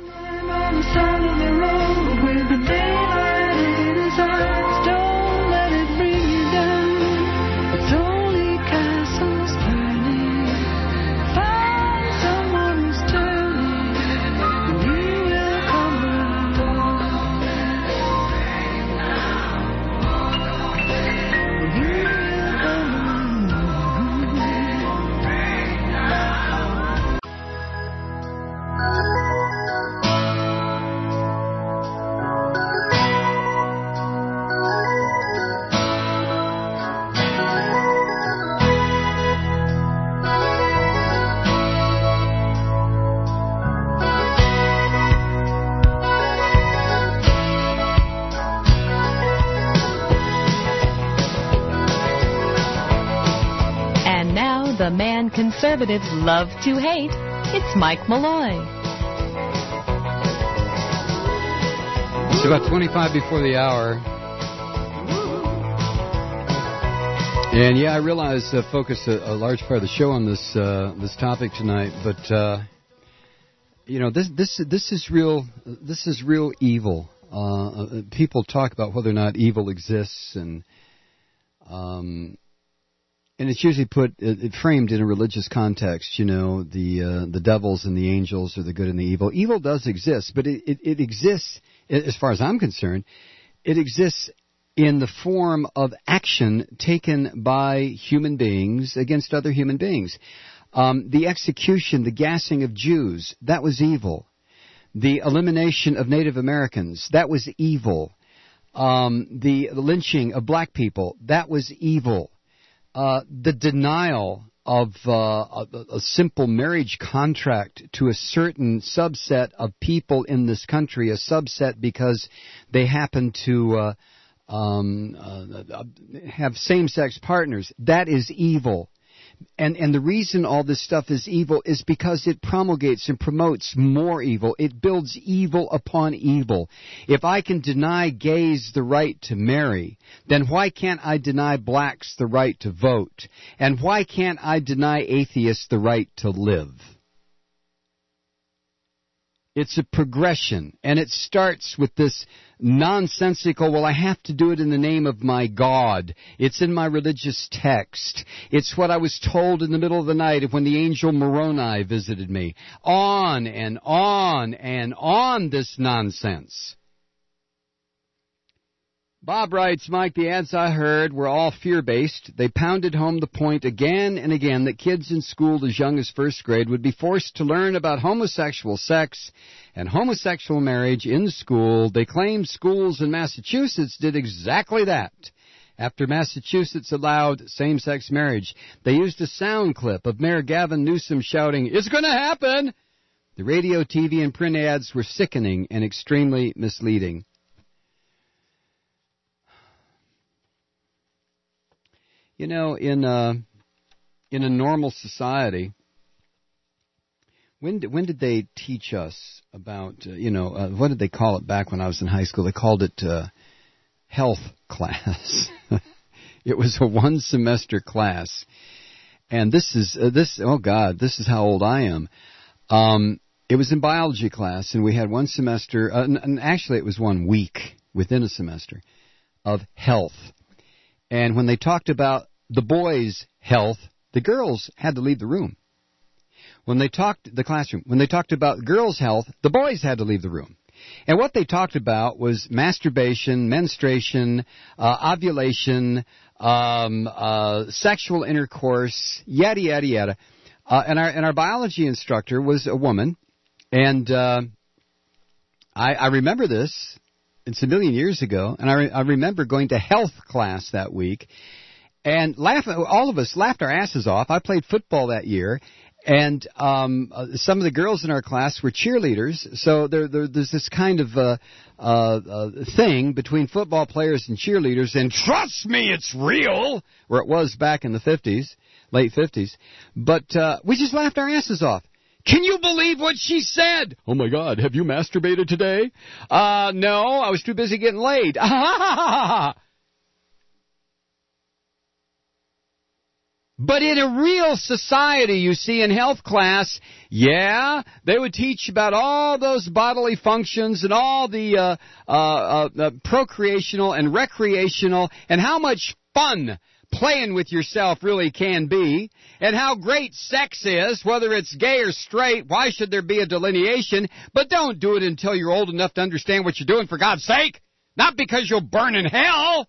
The man conservatives love to hate. It's Mike Malloy. It's about twenty-five before the hour. And yeah, I realize uh, focus a, a large part of the show on this uh, this topic tonight, but uh, you know this this this is real. This is real evil. Uh, people talk about whether or not evil exists, and um. And it's usually put, it, framed in a religious context, you know, the uh, the devils and the angels or the good and the evil. Evil does exist, but it, it, it exists, as far as I'm concerned, it exists in the form of action taken by human beings against other human beings. Um, the execution, the gassing of Jews, that was evil. The elimination of Native Americans, that was evil. Um, the, the lynching of black people, that was evil. Uh, the denial of uh, a, a simple marriage contract to a certain subset of people in this country, a subset because they happen to uh, um, uh, have same-sex partners, that is evil. And and the reason all this stuff is evil is because it promulgates and promotes more evil. It builds evil upon evil. If I can deny gays the right to marry, then why can't I deny blacks the right to vote? And why can't I deny atheists the right to live? It's a progression, and it starts with this nonsensical, well, I have to do it in the name of my God. It's in my religious text. It's what I was told in the middle of the night when the angel Moroni visited me. On and on and on this nonsense. Bob writes, Mike, the ads I heard were all fear-based. They pounded home the point again and again that kids in school as young as first grade would be forced to learn about homosexual sex and homosexual marriage in school. They claimed schools in Massachusetts did exactly that. After Massachusetts allowed same-sex marriage, they used a sound clip of Mayor Gavin Newsom shouting, "It's going to happen!" The radio, T V, and print ads were sickening and extremely misleading. You know, in a, in a normal society, when did, when did they teach us about, uh, you know, uh, what did they call it back when I was in high school? They called it uh, health class. It was a one-semester class. and this is uh, this. Oh God, this is how old I am. Um, it was in biology class, and we had one semester, uh, and, and actually it was one week within a semester of health. And when they talked about the boys' health, the girls had to leave the room. When they talked the classroom, when they talked about girls' health, the boys had to leave the room. And what they talked about was masturbation, menstruation, uh, ovulation, um, uh, sexual intercourse, yada yada yada. Uh, and our and our biology instructor was a woman, and uh, I, I remember this. It's a million years ago, and I, re- I remember going to health class that week, and laugh. All of us laughed our asses off. I played football that year. And um, uh, some of the girls in our class were cheerleaders, so there, there, there's this kind of uh, uh, uh, thing between football players and cheerleaders, and trust me, it's real, where it was back in the fifties, late fifties. But uh, we just laughed our asses off. Can you believe what she said? Oh, my God, have you masturbated today? Uh, no, I was too busy getting laid. But in a real society, you see, in health class, yeah, they would teach about all those bodily functions and all the uh, uh, uh, uh, procreational and recreational and how much fun playing with yourself really can be, and how great sex is, whether it's gay or straight. Why should there be a delineation? But don't do it until you're old enough to understand what you're doing, for God's sake. Not because you'll burn in hell,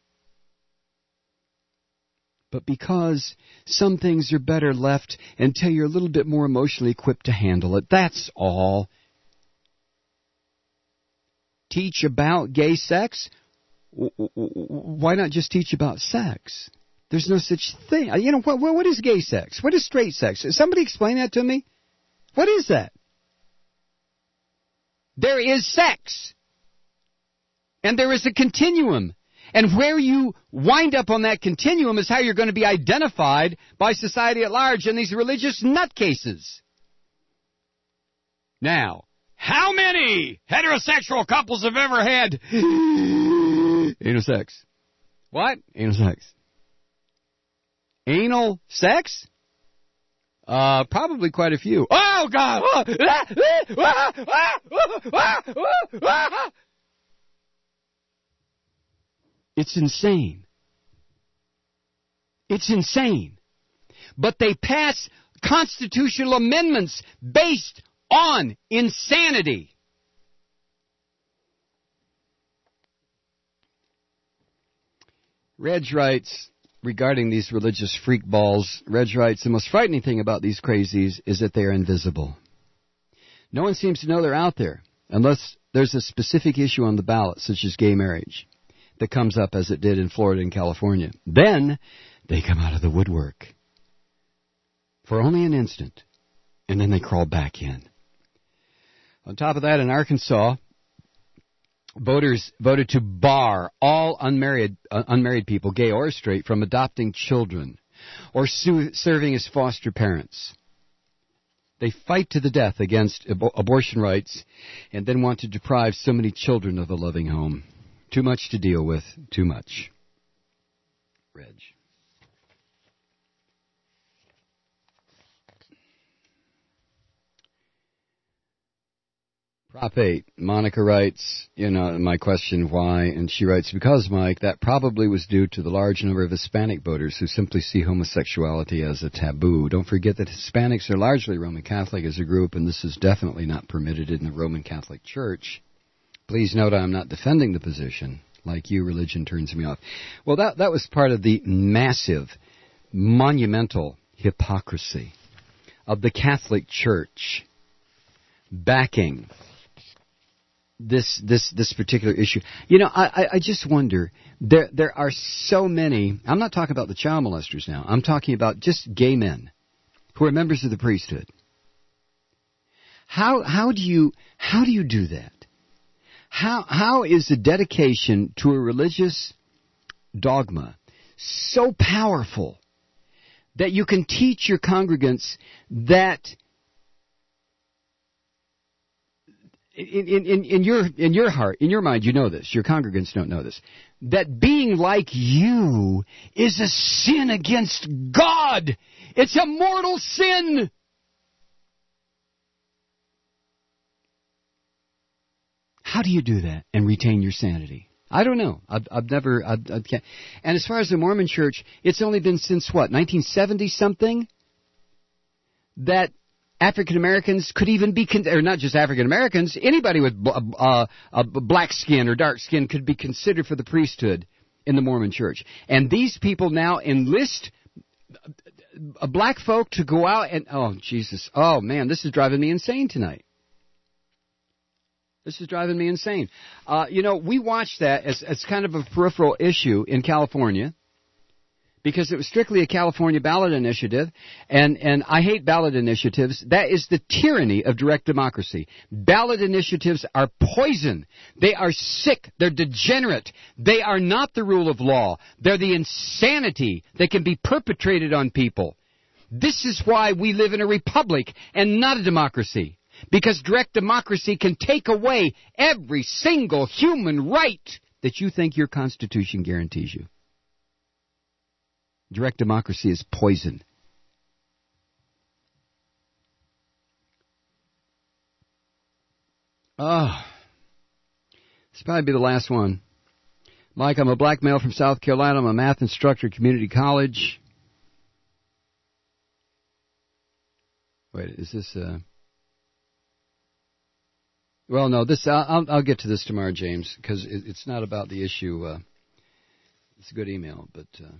but because some things are better left until you're a little bit more emotionally equipped to handle it. That's all. Teach about gay sex? Why not just teach about sex? There's no such thing. You know, what, what is gay sex? What is straight sex? Somebody explain that to me. What is that? There is sex. And there is a continuum. And where you wind up on that continuum is how you're going to be identified by society at large and these religious nutcases. Now, how many heterosexual couples have ever had anal sex? What? Anal sex. Anal sex? Uh, probably quite a few. Oh, God! It's insane. It's insane. But they pass constitutional amendments based on insanity. Reg writes, regarding these religious freak balls, Reg writes, the most frightening thing about these crazies is that they are invisible. No one seems to know they're out there, unless there's a specific issue on the ballot, such as gay marriage, that comes up as it did in Florida and California. Then they come out of the woodwork for only an instant, and then they crawl back in. On top of that, in Arkansas, voters voted to bar all unmarried uh, unmarried people, gay or straight, from adopting children or su- serving as foster parents. They fight to the death against ab- abortion rights and then want to deprive so many children of a loving home. Too much to deal with. Too much. Reg. Prop eight. Monica writes, you know, my question, why? And she writes, because, Mike, that probably was due to the large number of Hispanic voters who simply see homosexuality as a taboo. Don't forget that Hispanics are largely Roman Catholic as a group, and this is definitely not permitted in the Roman Catholic Church. Please note I'm not defending the position. Like you, religion turns me off. Well, that that was part of the massive, monumental hypocrisy of the Catholic Church backing this this this particular issue. You know, I, I just wonder, there there are so many, I'm not talking about the child molesters now, I'm talking about just gay men who are members of the priesthood. How how do you how do you do that? How how is the dedication to a religious dogma so powerful that you can teach your congregants that in, in, in your in your heart, in your mind, you know this. Your congregants don't know this. That being like you is a sin against God. It's a mortal sin. How do you do that and retain your sanity? I don't know. I've, I've never. I, I can't. And as far as the Mormon Church, it's only been since what, nineteen seventy something, that African Americans could even be, con- or not just African Americans, anybody with uh, uh, black skin or dark skin could be considered for the priesthood in the Mormon Church. And these people now enlist uh, black folk to go out and, oh, Jesus, oh, man, this is driving me insane tonight. This is driving me insane. Uh, you know, we watched that as, as kind of a peripheral issue in California, because it was strictly a California ballot initiative, and, and I hate ballot initiatives. That is the tyranny of direct democracy. Ballot initiatives are poison. They are sick. They're degenerate. They are not the rule of law. They're the insanity that can be perpetrated on people. This is why we live in a republic and not a democracy, because direct democracy can take away every single human right that you think your Constitution guarantees you. Direct democracy is poison. Oh, this will probably be the last one. Mike, I'm a black male from South Carolina. I'm a math instructor at community college. Wait, is this... Uh... Well, no, this I'll, I'll get to this tomorrow, James, because it, it's not about the issue. Uh... It's a good email, but... Uh...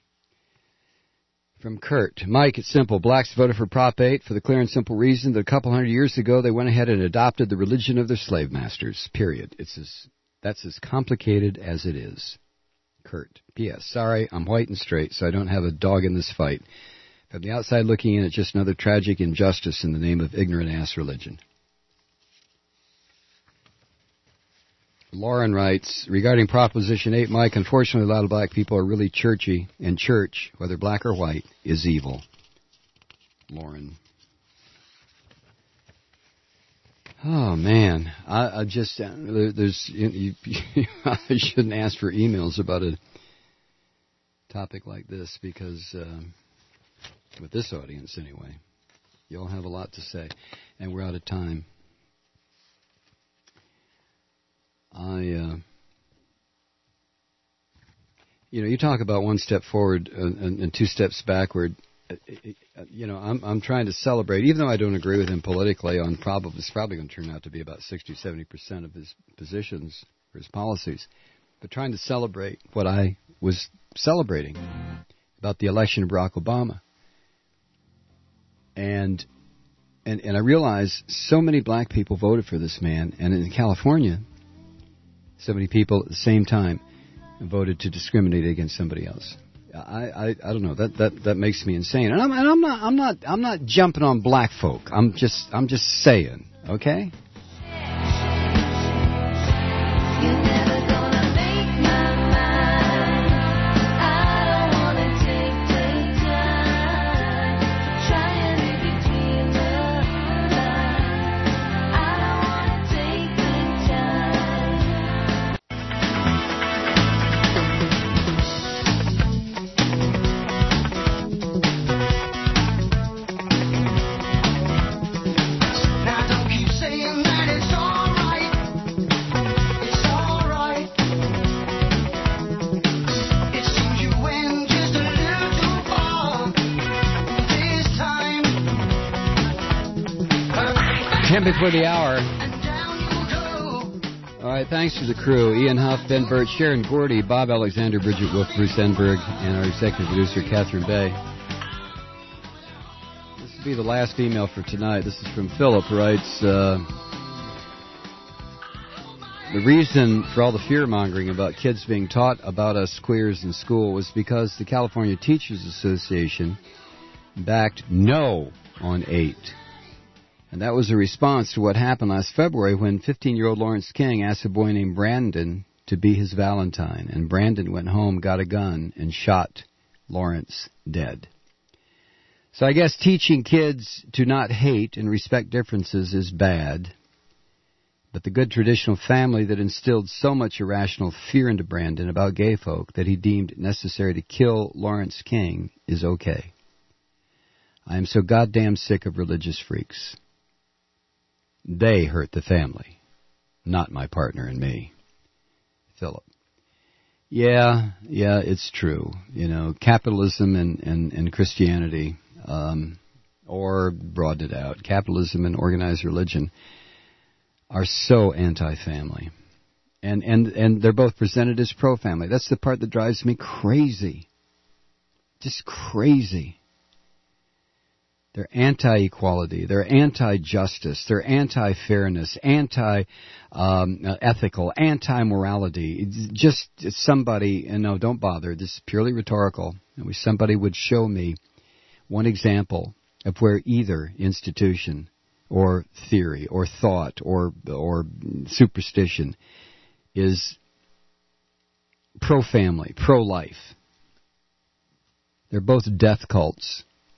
From Kurt. Mike, it's simple. Blacks voted for Prop eight for the clear and simple reason that a couple hundred years ago they went ahead and adopted the religion of their slave masters. Period. It's as, that's as complicated as it is. Kurt. P S. Sorry, I'm white and straight, so I don't have a dog in this fight. From the outside looking in, it's just another tragic injustice in the name of ignorant-ass religion. Lauren writes, regarding Proposition eight, Mike, unfortunately, a lot of black people are really churchy, and church, whether black or white, is evil. Lauren. Oh, man. I, I just, uh, there's, you, you, I shouldn't ask for emails about a topic like this, because, uh, with this audience anyway, you'll have a lot to say, and we're out of time. I, uh, you know, you talk about one step forward and, and two steps backward. You know, I'm I'm trying to celebrate, even though I don't agree with him politically on probably, it's probably going to turn out to be about sixty, seventy percent of his positions or his policies, but trying to celebrate what I was celebrating about the election of Barack Obama. And, and, and I realize so many black people voted for this man, and in California, so many people at the same time voted to discriminate against somebody else. I, I, I don't know. That, that that makes me insane. And I'm and I'm not I'm not I'm not jumping on black folk. I'm just I'm just saying, okay? Before the hour. All right, thanks to the crew. Ian Huff, Ben Burt, Sharon Gordy, Bob Alexander, Bridget Wolf, Bruce Enberg, and our executive producer, Catherine Bay. This will be the last email for tonight. This is from Philip, who writes, uh, the reason for all the fear-mongering about kids being taught about us queers in school was because the California Teachers Association backed no on eight. And that was a response to what happened last February when fifteen-year-old Lawrence King asked a boy named Brandon to be his Valentine. And Brandon went home, got a gun, and shot Lawrence dead. So I guess teaching kids to not hate and respect differences is bad. But the good traditional family that instilled so much irrational fear into Brandon about gay folk that he deemed necessary to kill Lawrence King is okay. I am so goddamn sick of religious freaks. They hurt the family, not my partner and me. Philip. Yeah, yeah, it's true. You know, capitalism and, and, and Christianity, um, or broaden it out, capitalism and organized religion are so anti-family. And, and, and they're both presented as pro-family. That's the part that drives me crazy. Just crazy. They're anti-equality. They're anti-justice. They're anti-fairness, anti-ethical, anti-morality. It's just somebody, and no, don't bother. This is purely rhetorical. I wish somebody would show me one example of where either institution or theory or thought or or superstition is pro-family, pro-life. They're both death cults.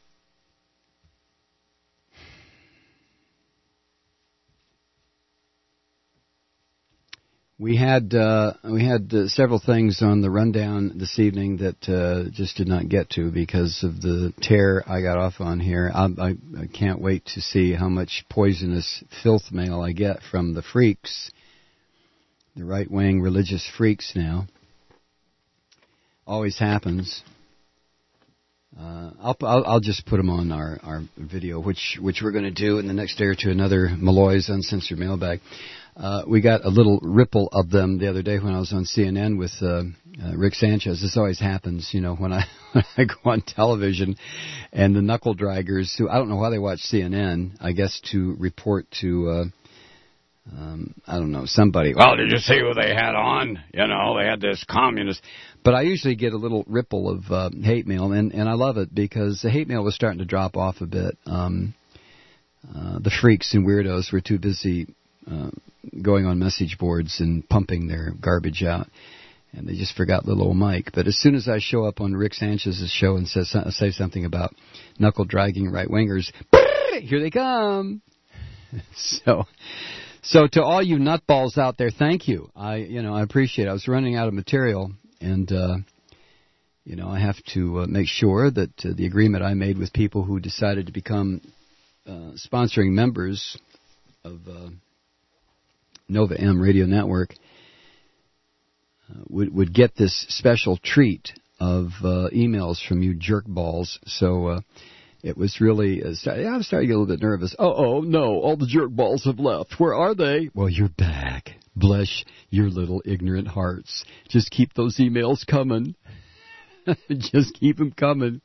We had uh, we had uh, several things on the rundown this evening that uh, just did not get to because of the tear I got off on here. I, I, I can't wait to see how much poisonous filth mail I get from the freaks, the right-wing religious freaks now. Always happens. Uh, I'll, I'll I'll just put them on our, our video, which which we're going to do in the next day or two. Another Malloy's Uncensored Mailbag. Uh, we got a little ripple of them the other day when I was on C N N with uh, uh, Rick Sanchez. This always happens, you know, when I when I go on television, and the knuckle draggers who I don't know why they watch C N N. I guess to report to. Uh, Um, I don't know, somebody, well, did you see who they had on? You know, they had this communist. But I usually get a little ripple of uh, hate mail, and, and I love it because the hate mail was starting to drop off a bit. Um, uh, the freaks and weirdos were too busy uh, going on message boards and pumping their garbage out, and they just forgot little old Mike. But as soon as I show up on Rick Sanchez's show and says, say something about knuckle-dragging right-wingers, here they come. So... So to all you nutballs out there, thank you. I, you know, I appreciate it. I was running out of material, and, uh, you know, I have to uh, make sure that uh, the agreement I made with people who decided to become uh, sponsoring members of uh, Nova M Radio Network uh, would, would get this special treat of uh, emails from you jerkballs. So... Uh, It was really, uh, I was starting to get a little bit nervous. Oh, no, all the jerk balls have left. Where are they? Well, you're back. Bless your little ignorant hearts. Just keep those emails coming. Just keep them coming.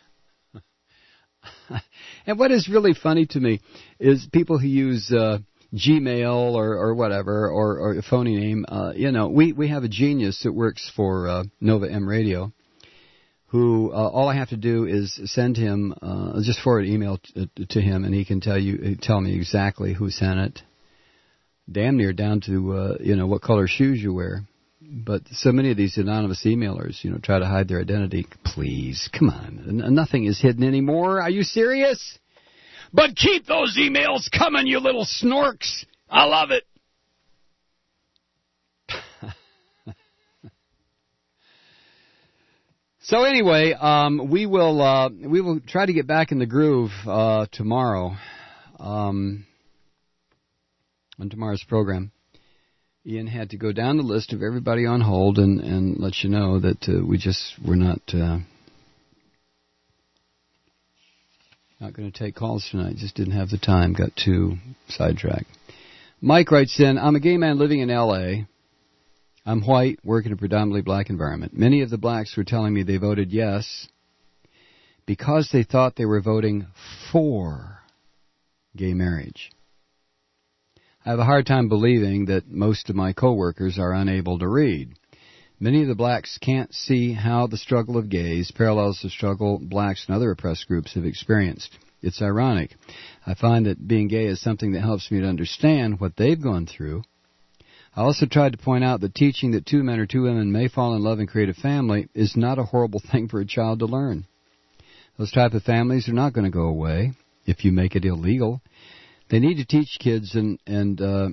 And what is really funny to me is people who use uh, Gmail or, or whatever, or, or a phony name. Uh, you know, we, we have a genius that works for uh, Nova M Radio, who uh, all I have to do is send him, uh, just forward an email t- to him, and he can tell you, tell me exactly who sent it, damn near down to, uh, you know, what color shoes you wear. But so many of these anonymous emailers, you know, try to hide their identity. Please, come on, N- nothing is hidden anymore. Are you serious? But keep those emails coming, you little snorks. I love it. So anyway, um, we will uh, we will try to get back in the groove uh, tomorrow um, on tomorrow's program. Ian had to go down the list of everybody on hold and, and let you know that uh, we just were not uh, not going to take calls tonight. Just didn't have the time. Got too sidetracked. Mike writes in, I'm a gay man living in L A I'm white, work in a predominantly black environment. Many of the blacks were telling me they voted yes because they thought they were voting for gay marriage. I have a hard time believing that most of my coworkers are unable to read. Many of the blacks can't see how the struggle of gays parallels the struggle blacks and other oppressed groups have experienced. It's ironic. I find that being gay is something that helps me to understand what they've gone through. I also tried to point out that teaching that two men or two women may fall in love and create a family is not a horrible thing for a child to learn. Those type of families are not going to go away if you make it illegal. They need to teach kids and, and uh,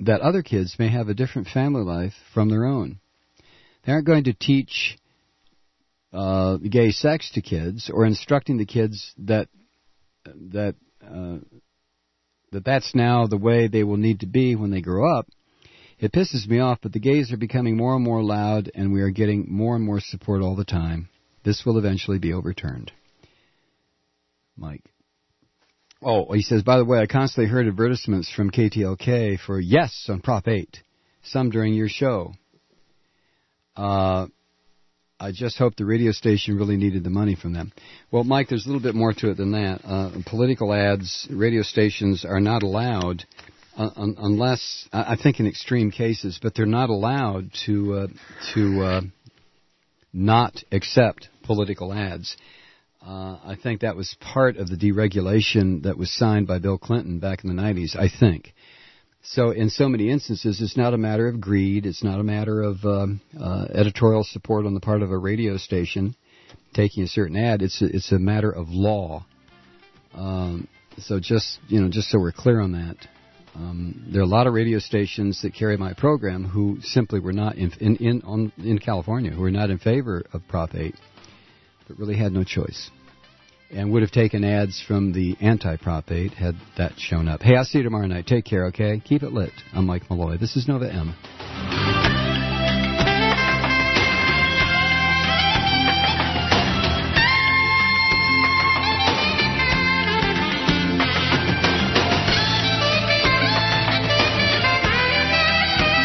that other kids may have a different family life from their own. They aren't going to teach uh, gay sex to kids or instructing the kids that that uh, that that's now the way they will need to be when they grow up. It pisses me off, but the gays are becoming more and more loud, and we are getting more and more support all the time. This will eventually be overturned. Mike. Oh, he says, by the way, I constantly heard advertisements from K T L K for yes on Prop eight, some during your show. Uh, I just hope the radio station really needed the money from them. Well, Mike, there's a little bit more to it than that. Uh, political ads, radio stations are not allowed uh, un- unless, I think in extreme cases, but they're not allowed to uh, to uh, not accept political ads. Uh, I think that was part of the deregulation that was signed by Bill Clinton back in the nineties, I think. So in so many instances, it's not a matter of greed. It's not a matter of um, uh, editorial support on the part of a radio station taking a certain ad. It's a, it's a matter of law. Um, so just, you know, just so we're clear on that. Um, there are a lot of radio stations that carry my program who simply were not in in in, on, in California who were not in favor of Prop eight, but really had no choice, and would have taken ads from the anti-Prop eight had that shown up. Hey, I'll see you tomorrow night. Take care, okay? Keep it lit. I'm Mike Malloy. This is Nova M.